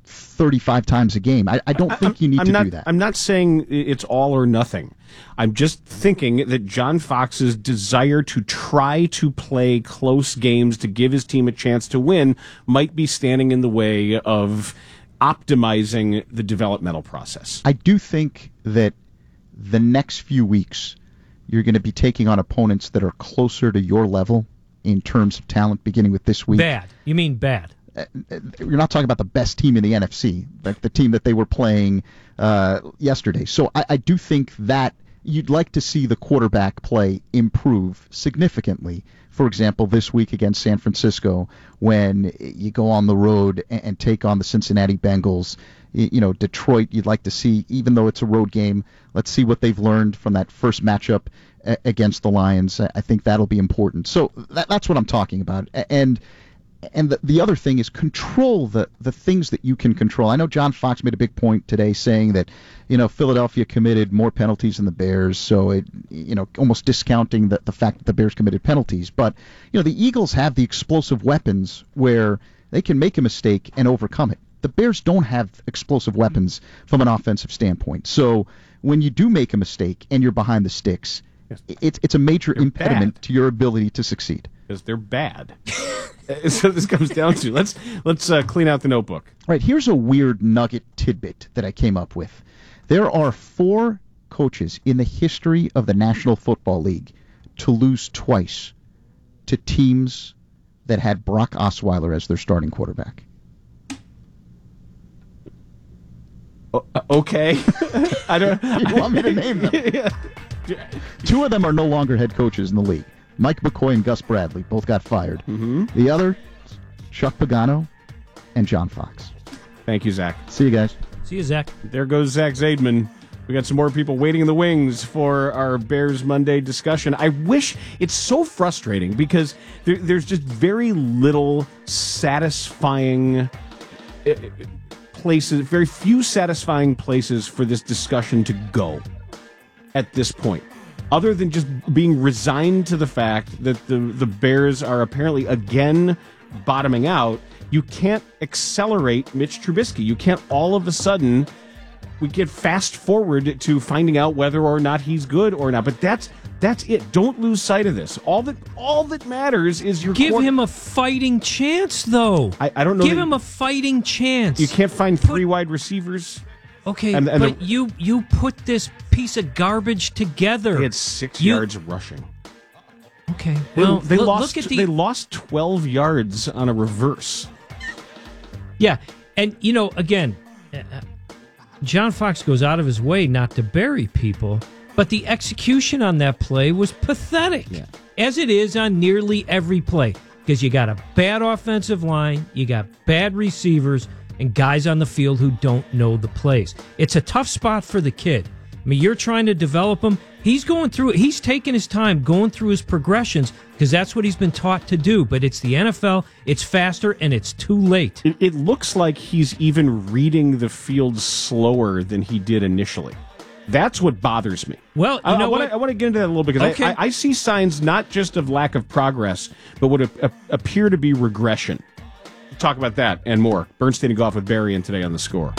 35 times a game. I don't think you need to do that. I'm not saying it's all or nothing. I'm just thinking that John Fox's desire to try to play close games to give his team a chance to win might be standing in the way of optimizing the developmental process. I do think that the next few weeks you're going to be taking on opponents that are closer to your level in terms of talent, beginning with this week. Bad. You mean bad? You're not talking about the best team in the NFC, like the team that they were playing yesterday. So I do think that you'd like to see the quarterback play improve significantly. For example, this week against San Francisco, when you go on the road and take on the Cincinnati Bengals, Detroit, you'd like to see, even though it's a road game, let's see what they've learned from that first matchup against the Lions. I think that'll be important. So that's what I'm talking about. And the other thing is control the things that you can control. I know John Fox made a big point today saying that, Philadelphia committed more penalties than the Bears, so it, almost discounting the fact that the Bears committed penalties. But, the Eagles have the explosive weapons where they can make a mistake and overcome it. The Bears don't have explosive weapons from an offensive standpoint. So when you do make a mistake and you're behind the sticks, it's a major impediment to your ability to succeed. Because they're bad. So this comes down to, let's clean out the notebook. Right, here's a weird nugget tidbit that I came up with. There are 4 coaches in the history of the National Football League to lose twice to teams that had Brock Osweiler as their starting quarterback. Okay. I don't. You want me to name them? Yeah. 2 of them are no longer head coaches in the league. Mike McCoy and Gus Bradley both got fired. Mm-hmm. The other, Chuck Pagano and John Fox. Thank you, Zach. See you guys. See you, Zach. There goes Zach Zaidman. We got some more people waiting in the wings for our Bears Monday discussion. I wish, it's so frustrating because there's just very little satisfying places, very few satisfying places for this discussion to go at this point. Other than just being resigned to the fact that the Bears are apparently again bottoming out, you can't accelerate Mitch Trubisky. You can't all of a sudden, we get fast forward to finding out whether or not he's good or not. But that's it. Don't lose sight of this. All that matters is your give him a fighting chance, though. I don't know. Give him a fighting chance. You can't find 3 wide receivers. Okay, but you put this piece of garbage together. They had 6 yards rushing. Okay, well, they lost 12 yards on a reverse. Yeah, And, again, John Fox goes out of his way not to bury people, but the execution on that play was pathetic, as it is on nearly every play, because you got a bad offensive line, you got bad receivers, and guys on the field who don't know the plays. It's a tough spot for the kid. I mean, you're trying to develop him. He's going through it. He's taking his time going through his progressions because that's what he's been taught to do. But it's the NFL. It's faster, and it's too late. It looks like he's even reading the field slower than he did initially. That's what bothers me. Well, I want to get into that a little bit because Okay. I see signs not just of lack of progress, but what appear to be regression. We'll talk about that and more. Bernstein and Goff with Barry and today on The Score.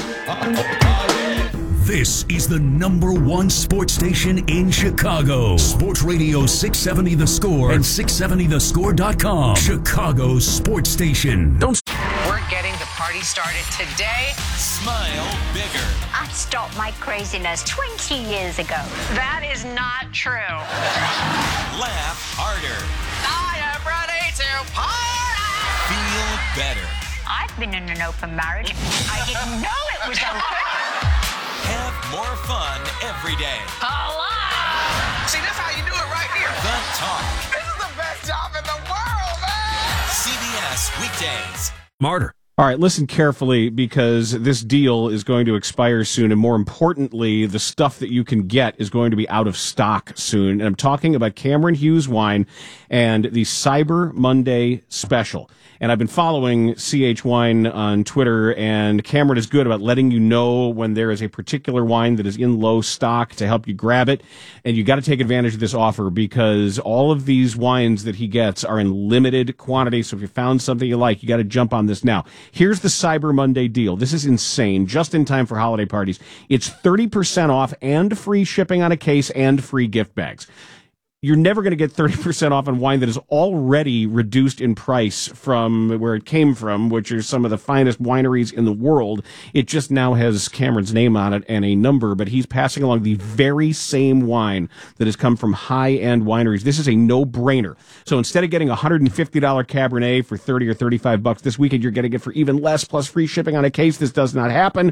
This is the #1 sports station in Chicago. Sports Radio 670 The Score and 670thescore.com. Chicago's sports station. We're getting the party started today. Smile bigger. I stopped my craziness 20 years ago. That is not true. Laugh harder. I am ready to party. Feel better. I've been in an open marriage. I didn't know it was open. Have more fun every day. Hello. See, that's how you do it right here. The Talk. This is the best job in the world, man. CBS weekdays. Martyr. All right, listen carefully because this deal is going to expire soon, and more importantly, the stuff that you can get is going to be out of stock soon. And I'm talking about Cameron Hughes Wine and the Cyber Monday special. And I've been following CH Wine on Twitter, and Cameron is good about letting you know when there is a particular wine that is in low stock to help you grab it. And you got to take advantage of this offer because all of these wines that he gets are in limited quantity. So if you found something you like, you got to jump on this now. Here's the Cyber Monday deal. This is insane. Just in time for holiday parties. It's 30% off and free shipping on a case and free gift bags. You're never going to get 30% off on wine that is already reduced in price from where it came from, which are some of the finest wineries in the world. It just now has Cameron's name on it and a number, but he's passing along the very same wine that has come from high-end wineries. This is a no-brainer. So instead of getting a $150 Cabernet for $30 or $35 this weekend, you're getting it for even less, plus free shipping on a case. This does not happen.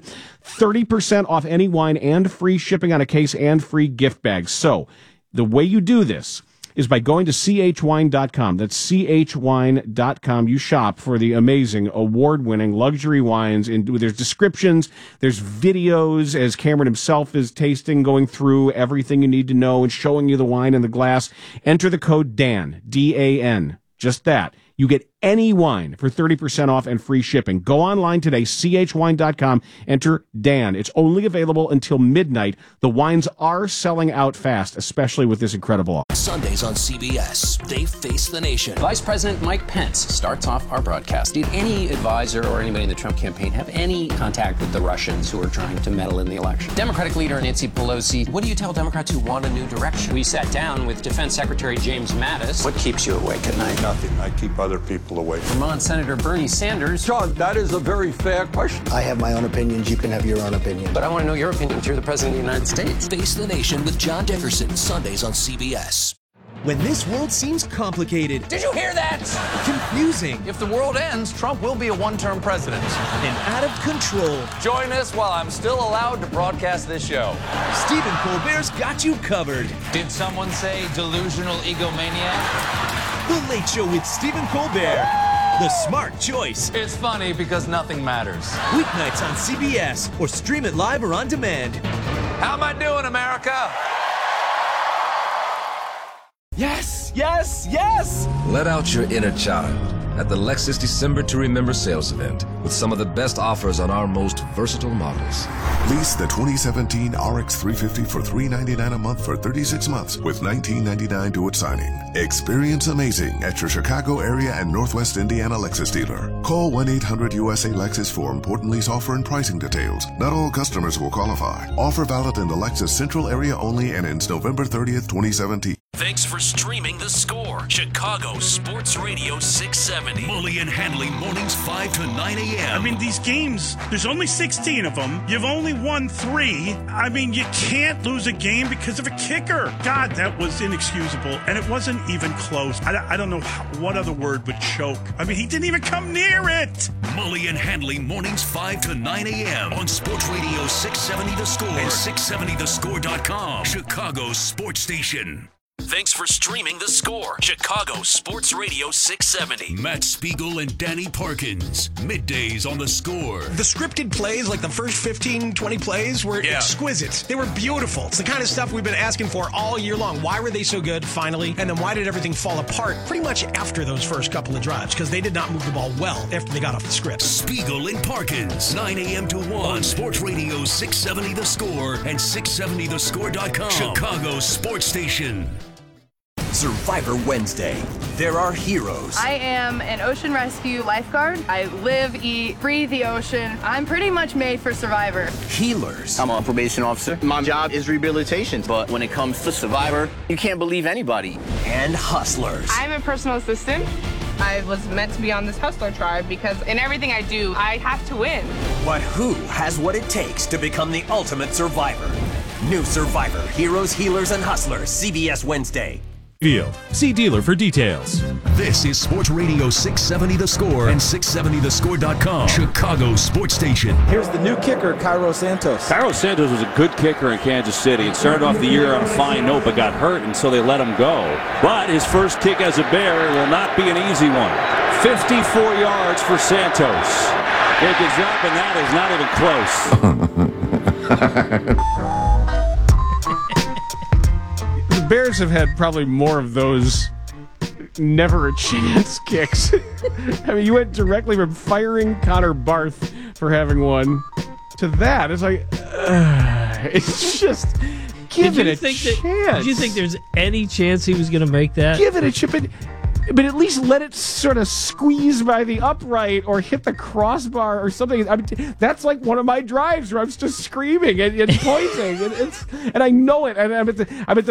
30% off any wine and free shipping on a case and free gift bags. So the way you do this is by going to chwine.com. That's chwine.com. You shop for the amazing, award-winning luxury wines. There's descriptions, there's videos as Cameron himself is tasting, going through everything you need to know and showing you the wine in the glass. Enter the code DAN, D-A-N, just that. You get any wine for 30% off and free shipping. Go online today, chwine.com, enter Dan. It's only available until midnight. The wines are selling out fast, especially with this incredible offer. Sundays on CBS, they face the nation. Vice President Mike Pence starts off our broadcast. Did any advisor or anybody in the Trump campaign have any contact with the Russians who are trying to meddle in the election? Democratic leader Nancy Pelosi, what do you tell Democrats who want a new direction? We sat down with Defense Secretary James Mattis. What keeps you awake at night? Nothing. I keep other people awake. Vermont Senator Bernie Sanders. John, that is a very fair question. I have my own opinions. You can have your own opinion. But I want to know your opinion. You're the President of the United States. Face the Nation with John Dickerson, Sundays on CBS. When this world seems complicated. Did you hear that? Confusing. If the world ends, Trump will be a one-term president. And out of control. Join us while I'm still allowed to broadcast this show. Stephen Colbert's got you covered. Did someone say delusional egomaniac? The Late Show with Stephen Colbert. The smart choice. It's funny because nothing matters. Weeknights on CBS or stream it live or on demand. How am I doing, America? Yes, yes, yes! Let out your inner child at the Lexus December to Remember sales event with some of the best offers on our most versatile models. Lease the 2017 RX 350 for $399 a month for 36 months with $19.99 due at signing. Experience amazing at your Chicago area and Northwest Indiana Lexus dealer. Call 1-800-USA-LEXUS for important lease offer and pricing details. Not all customers will qualify. Offer valid in the Lexus Central area only and ends November 30th, 2017. Thanks for streaming The Score, Chicago Sports Radio 670. Mully and Hanley mornings 5 to 9 a.m. I mean, these games, there's only 16 of them. You've only won 3. I mean, you can't lose a game because of a kicker. God, that was inexcusable. And it wasn't even close. I don't know what other word would choke. I mean, he didn't even come near it. Mully and Hanley mornings 5 to 9 a.m. on Sports Radio 670 The Score and 670thescore.com. Chicago's sports station. Thanks for streaming The Score, Chicago Sports Radio 670. Matt Spiegel and Danny Parkins, middays on The Score. The scripted plays, like the first 15, 20 plays, were exquisite. They were beautiful. It's the kind of stuff we've been asking for all year long. Why were they so good, finally? And then why did everything fall apart pretty much after those first couple of drives? Because they did not move the ball well after they got off the script. Spiegel and Parkins, 9 a.m. to 1 on Sports Radio 670 The Score and 670thescore.com. Chicago's sports station. Survivor Wednesday. There are heroes. I am an ocean rescue lifeguard. I live, eat, breathe the ocean. I'm pretty much made for Survivor. Healers. I'm a probation officer. My job is rehabilitation, but when it comes to Survivor, you can't believe anybody. And hustlers. I'm a personal assistant. I was meant to be on this hustler tribe because in everything I do, I have to win. But who has what it takes to become the ultimate survivor? New Survivor, Heroes, Healers, and Hustlers, CBS Wednesday. See dealer for details. This is Sports Radio 670 The Score and 670thescore.com. Chicago sports station. Here's the new kicker, Cairo Santos. Cairo Santos was a good kicker in Kansas City and started off the year on a fine note but got hurt, and so they let him go. But his first kick as a Bear will not be an easy one. 54 yards for Santos. Kick is up, and that is not even close. Bears have had probably more of those never a chance kicks. I mean, you went directly from firing Connor Barth for having one to that. It's like, it's just, give it a chance. Did you think there's any chance he was going to make that? Give it a chance. But at least let it sort of squeeze by the upright or hit the crossbar or something. I mean, that's like one of my drives where I'm just screaming and pointing, and I know it. And I'm at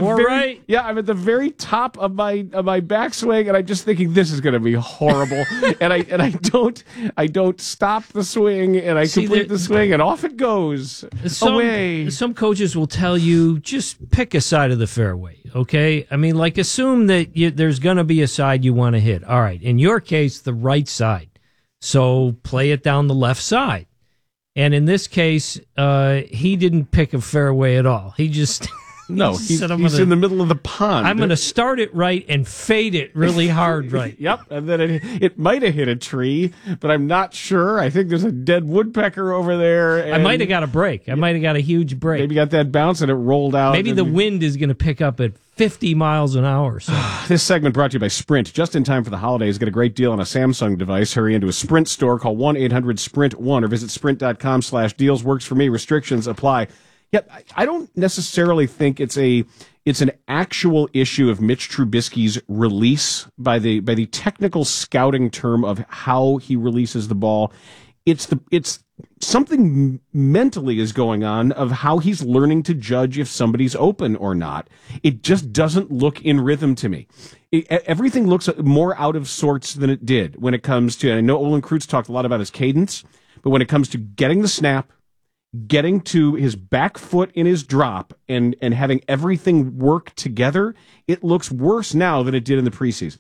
the very top of my backswing, and I'm just thinking this is going to be horrible. and I don't stop the swing, and I complete the swing, and off it goes away. Some coaches will tell you just pick a side of the fairway. Okay, I mean, like assume that there's going to be a side you want to hit. All right, in your case, the right side. So play it down the left side. And in this case, he didn't pick a fairway at all. He just he's in the middle of the pond. I'm going to start it right and fade it really hard right. Yep, and then it might have hit a tree, but I'm not sure. I think there's a dead woodpecker over there. I might have got a break. I might have got a huge break. Maybe got that bounce and it rolled out. Maybe the wind is going to pick up at 50 miles an hour. So. This segment brought to you by Sprint. Just in time for the holidays, get a great deal on a Samsung device. Hurry into a Sprint store. Call 1-800-SPRINT-1 or visit sprint.com/deals. Works for me. Restrictions apply. Yeah, I don't necessarily think it's an actual issue of Mitch Trubisky's release by the technical scouting term of how he releases the ball. It's something mentally is going on of how he's learning to judge if somebody's open or not. It just doesn't look in rhythm to me. Everything looks more out of sorts than it did when it comes to, and I know Olin Kreutz talked a lot about his cadence, but when it comes to getting the snap, getting to his back foot in his drop and having everything work together, it looks worse now than it did in the preseason.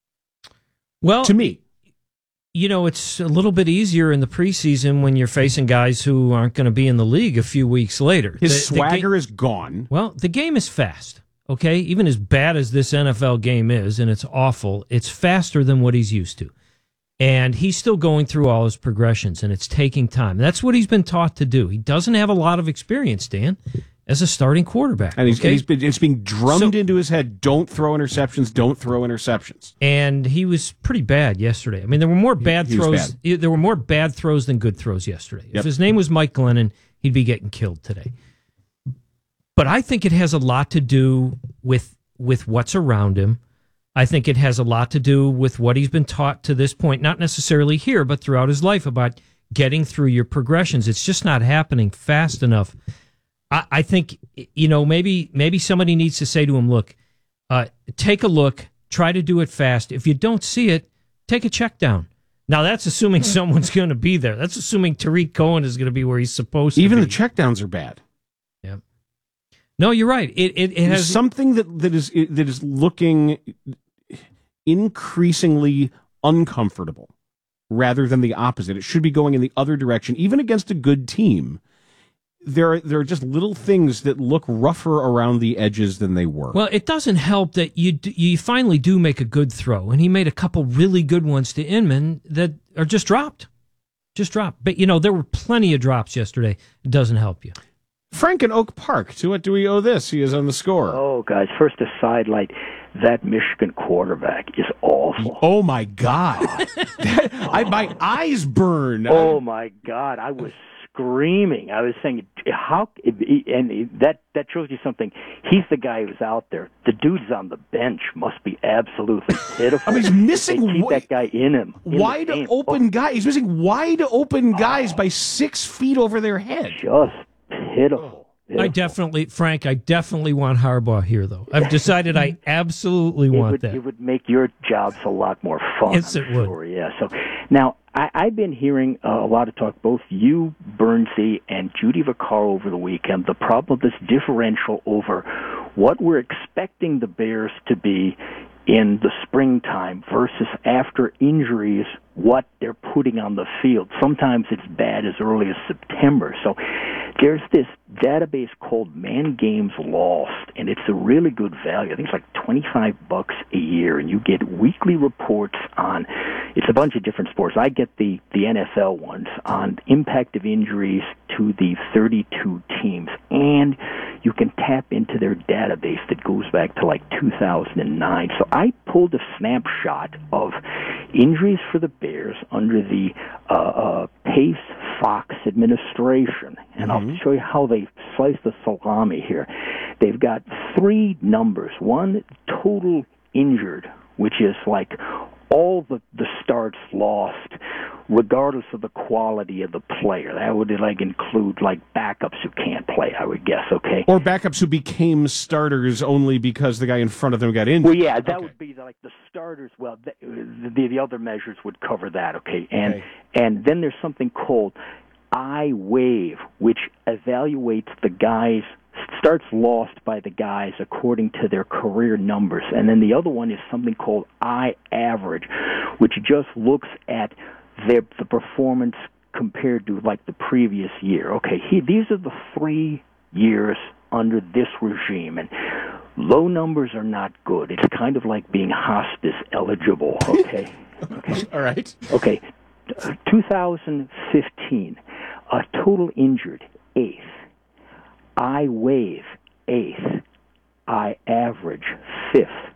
Well, to me, you know, it's a little bit easier in the preseason when you're facing guys who aren't going to be in the league a few weeks later. His swagger is gone. Well, the game is fast, okay? Even as bad as this NFL game is, and it's awful, it's faster than what he's used to. And he's still going through all his progressions, and it's taking time. That's what he's been taught to do. He doesn't have a lot of experience, Dan, as a starting quarterback. And it's being drummed into his head, don't throw interceptions, don't throw interceptions. And he was pretty bad yesterday. I mean, there were more bad throws. There were more bad throws than good throws yesterday. If his name was Mike Glennon, he'd be getting killed today. But I think it has a lot to do with what's around him. I think it has a lot to do with what he's been taught to this point, not necessarily here, but throughout his life, about getting through your progressions. It's just not happening fast enough. I think, you know, maybe somebody needs to say to him, look, Take a look. Try to do it fast. If you don't see it, take a check down. Now, that's assuming someone's going to be there. That's assuming Tariq Cohen is going to be where he's supposed to be. Even the checkdowns are bad. Yeah. No, you're right. It has something that is looking increasingly uncomfortable rather than the opposite. It should be going in the other direction, even against a good team. There are just little things that look rougher around the edges than they were. Well, it doesn't help that you finally do make a good throw, and he made a couple really good ones to Inman that are just dropped. But, there were plenty of drops yesterday. It doesn't help you. Frank in Oak Park, to what do we owe this? He is on the score. Oh, guys, first a sidelight. That Michigan quarterback is awful. Oh, my God. My eyes burn. Oh, my God. I was screaming. I was saying, and that shows you something. He's the guy who's out there. The dudes on the bench must be absolutely pitiful. He's missing they keep that guy in him. Wide open guy. He's missing wide open guys by 6 feet over their head. Just pitiful. I definitely want Harbaugh here, though. I've decided I absolutely want that. It would make your jobs a lot more fun. Yes, it would. Sure, yeah. So now I've been hearing a lot of talk, both you, Bernsey, and Judy Vaccaro over the weekend. The problem of this differential over what we're expecting the Bears to be in the springtime versus after injuries, what they're putting on the field. Sometimes it's bad as early as September. So there's this database called Man Games Lost, and it's a really good value. I think it's like $25 a year, and you get weekly reports on, it's a bunch of different sports. I get the NFL ones on impact of injuries to the 32 teams, and you can tap into their database that goes back to like 2009. So I pulled a snapshot of injuries for the Bears under the Pace-Fox administration, and I'll show you how they slice the salami here. They've got 3 numbers. One, total injured, which is like all the starts lost, regardless of the quality of the player. That would include backups who can't play, I would guess, okay? Or backups who became starters only because the guy in front of them got injured. Well, yeah, that would be the starters. Well, the other measures would cover that, okay? And then there's something called I-Wave, which evaluates the guys, starts lost by the guys according to their career numbers. And then the other one is something called I-Average, which just looks at the performance compared to the previous year. Okay, these are the 3 years under this regime, and low numbers are not good. It's kind of like being hospice eligible, okay? All right. Okay, 2015, total injured, 8th. I-Wave, 8th. I-Average, 5th.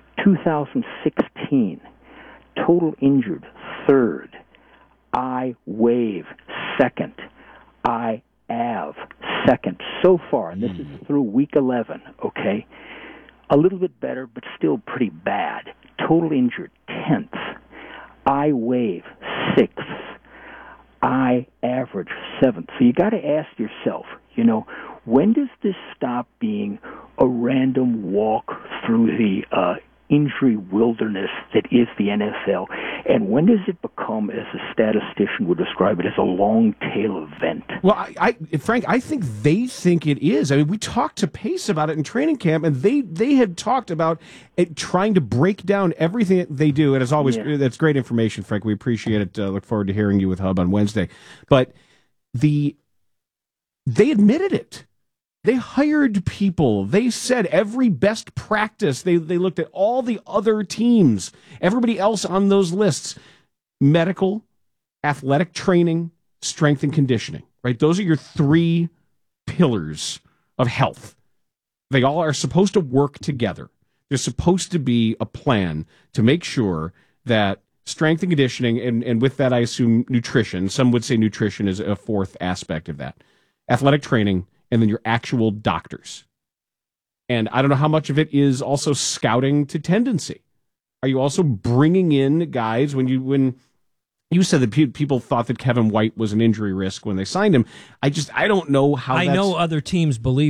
2016, total injured, 3rd. I-Wave, 2nd. I-Av, 2nd. So far, and this is through week 11, okay? A little bit better, but still pretty bad. Total injured, 10th. I-Wave, 6th. I-Average, 7th. So you got to ask yourself, when does this stop being a random walk through the injury wilderness that is the NFL, and when does it become, as a statistician would describe it, as a long tail event? Well, Frank, I think they think it is. I mean, we talked to Pace about it in training camp, and they had talked about it, trying to break down everything that they do. And as always, that's great information, Frank. We appreciate it. Look forward to hearing you with Hub on Wednesday. But they admitted it. They hired people. They said every best practice. They looked at all the other teams, everybody else on those lists. Medical, athletic training, strength and conditioning, right? Those are your 3 pillars of health. They all are supposed to work together. There's supposed to be a plan to make sure that strength and conditioning, and with that I assume nutrition. Some would say nutrition is a 4th aspect of that. Athletic training, and then your actual doctors. And I don't know how much of it is also scouting to tendency. Are you also bringing in guys when you said that people thought that Kevin White was an injury risk when they signed him? I don't know how. I know other teams believe that.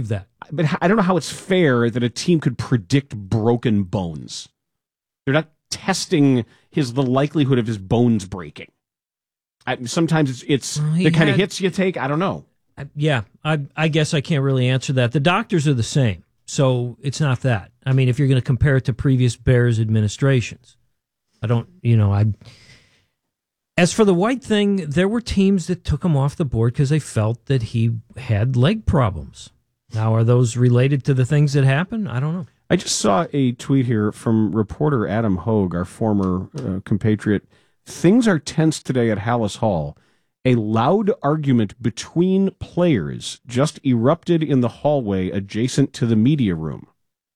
but I don't know how it's fair that a team could predict broken bones. They're not testing the likelihood of his bones breaking. Sometimes it's the kind of hits you take. I don't know. I guess I can't really answer that. The doctors are the same, so it's not that. I mean, if you're going to compare it to previous Bears administrations, As for the White thing, there were teams that took him off the board because they felt that he had leg problems. Now, are those related to the things that happened? I don't know. I just saw a tweet here from reporter Adam Hogue, our former compatriot. Things are tense today at Halas Hall. A loud argument between players just erupted in the hallway adjacent to the media room.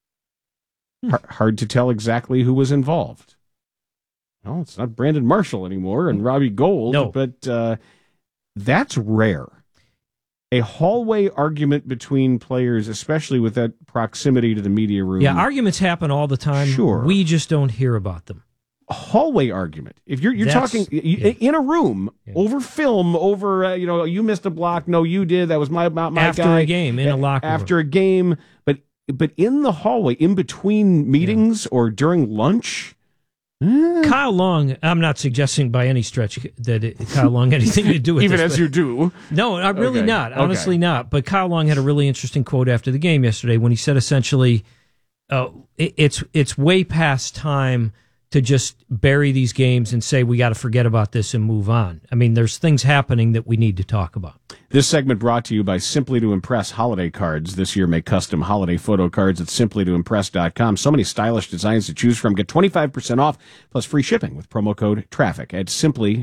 Hard to tell exactly who was involved. No, it's not Brandon Marshall anymore and Robbie Gould, but that's rare. A hallway argument between players, especially with that proximity to the media room. Yeah, arguments happen all the time. Sure. We just don't hear about them. A hallway argument. If you're talking in a room over film, over you missed a block. No, you did. That was my guy. After a game in a locker room. After a game, but in the hallway, in between meetings or during lunch. Kyle Long, I'm not suggesting by any stretch that Kyle Long had anything to do with even this. Even as you do. No, I'm really not. Honestly not. But Kyle Long had a really interesting quote after the game yesterday when he said essentially, it's way past time to just bury these games and say we got to forget about this and move on. I mean, there's things happening that we need to talk about. This segment brought to you by Simply to Impress holiday cards. This year, make custom holiday photo cards at simplytoimpress.com. So many stylish designs to choose from. Get 25% off plus free shipping with promo code TRAFFIC at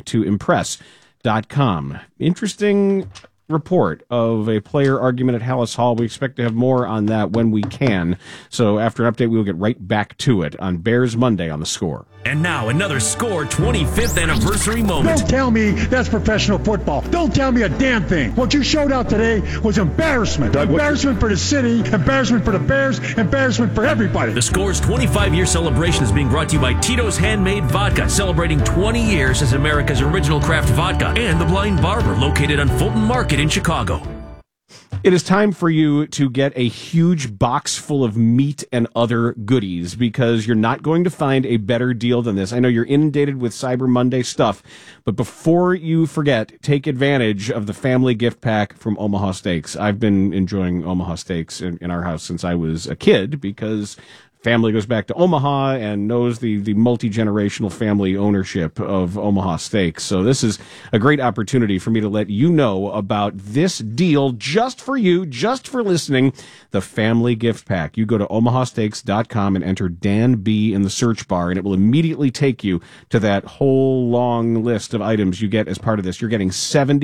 simplytoimpress.com. Interesting report of a player argument at Halas Hall. We expect to have more on that when we can. So after an update, we will get right back to it on Bears Monday on The Score. And now another Score 25th anniversary moment. Don't tell me that's professional football. Don't tell me a damn thing. What you showed out today was embarrassment. Embarrassment for the city, embarrassment for the Bears, embarrassment for everybody. The Score's 25-year celebration is being brought to you by Tito's Handmade Vodka, celebrating 20 years as America's original craft vodka, and The Blind Barber, located on Fulton Market in Chicago. It is time for you to get a huge box full of meat and other goodies because you're not going to find a better deal than this. I know you're inundated with Cyber Monday stuff, but before you forget, take advantage of the family gift pack from Omaha Steaks. I've been enjoying Omaha Steaks in our house since I was a kid because family goes back to Omaha and knows the multi-generational family ownership of Omaha Steaks. So this is a great opportunity for me to let you know about this deal just for you, just for listening, the family gift pack. You go to omahasteaks.com and enter Dan B in the search bar, and it will immediately take you to that whole long list of items you get as part of this. You're getting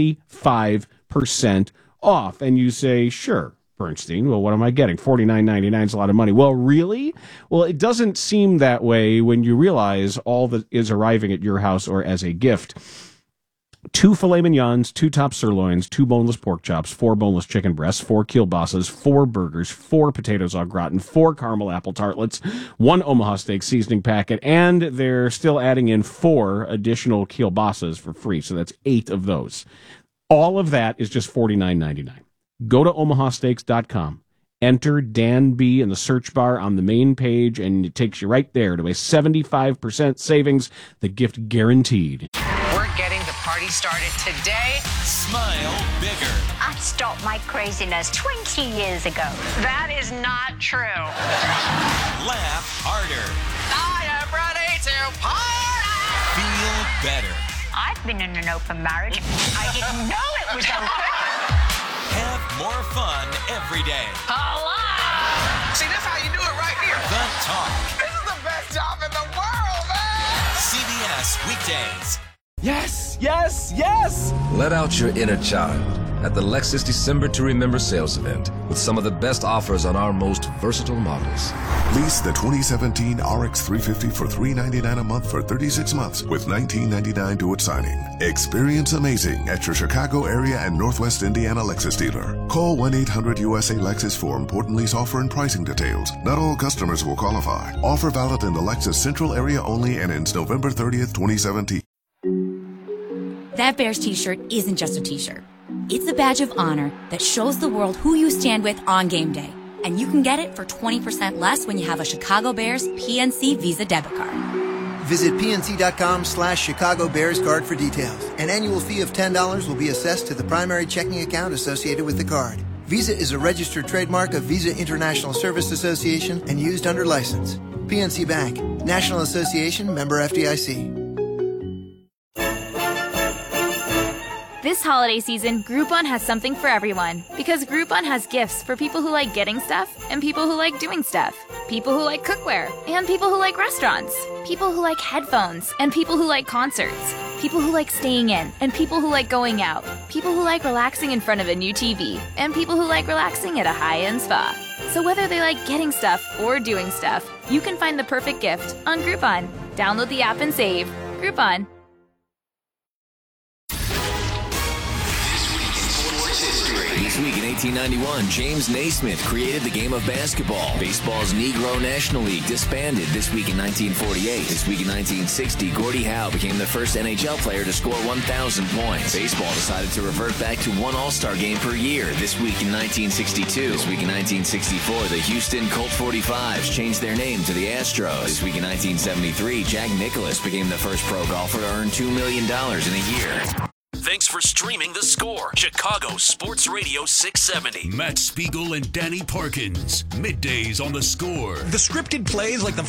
75% off, and you say, sure, Bernstein, well, what am I getting? $49.99 is a lot of money. Well, really? Well, it doesn't seem that way when you realize all that is arriving at your house or as a gift. 2 filet mignons, 2 top sirloins, 2 boneless pork chops, 4 boneless chicken breasts, 4 kielbasa's, 4 burgers, 4 potatoes au gratin, 4 caramel apple tartlets, 1 Omaha Steak seasoning packet, and they're still adding in 4 additional kielbasa's for free. So that's 8 of those. All of that is just $49.99. Go to omahasteaks.com, enter Dan B in the search bar on the main page, and it takes you right there to a 75% savings, the gift guaranteed. We're getting the party started today. Smile bigger. I stopped my craziness 20 years ago. That is not true. Laugh harder. I am ready to party. Feel better. I've been in an open marriage. I didn't know it was open. Have more fun every day. Hello! See, that's how you do it right here. The Talk. This is the best job in the world, man! CBS weekdays. Yes, yes, yes! Let out your inner child at the Lexus December to Remember sales event with some of the best offers on our most versatile models. Lease the 2017 RX 350 for $399 a month for 36 months with $19.99 due at signing. Experience amazing at your Chicago area and Northwest Indiana Lexus dealer. Call 1-800-USA-LEXUS for important lease offer and pricing details. Not all customers will qualify. Offer valid in the Lexus Central area only and ends November 30th, 2017. That Bears t-shirt isn't just a t-shirt. It's a badge of honor that shows the world who you stand with on game day. And you can get it for 20% less when you have a Chicago Bears PNC Visa debit card. Visit pnc.com/Chicago Bears card for details. An annual fee of $10 will be assessed to the primary checking account associated with the card. Visa is a registered trademark of Visa International Service Association and used under license. PNC Bank, National Association, member FDIC. This holiday season, Groupon has something for everyone. Because Groupon has gifts for people who like getting stuff and people who like doing stuff. People who like cookware and people who like restaurants. People who like headphones and people who like concerts. People who like staying in and people who like going out. People who like relaxing in front of a new TV and people who like relaxing at a high-end spa. So whether they like getting stuff or doing stuff, you can find the perfect gift on Groupon. Download the app and save. Groupon. This week in 1891, James Naismith created the game of basketball. Baseball's Negro National League disbanded this week in 1948. This week in 1960, Gordie Howe became the first NHL player to score 1,000 points. Baseball decided to revert back to one All-Star game per year this week in 1962. This week in 1964, the Houston Colt 45s changed their name to the Astros. This week in 1973, Jack Nicklaus became the first pro golfer to earn $2 million in a year. Thanks for streaming The Score, Chicago Sports Radio 670. Matt Spiegel and Danny Parkins, middays on The Score. The scripted plays like the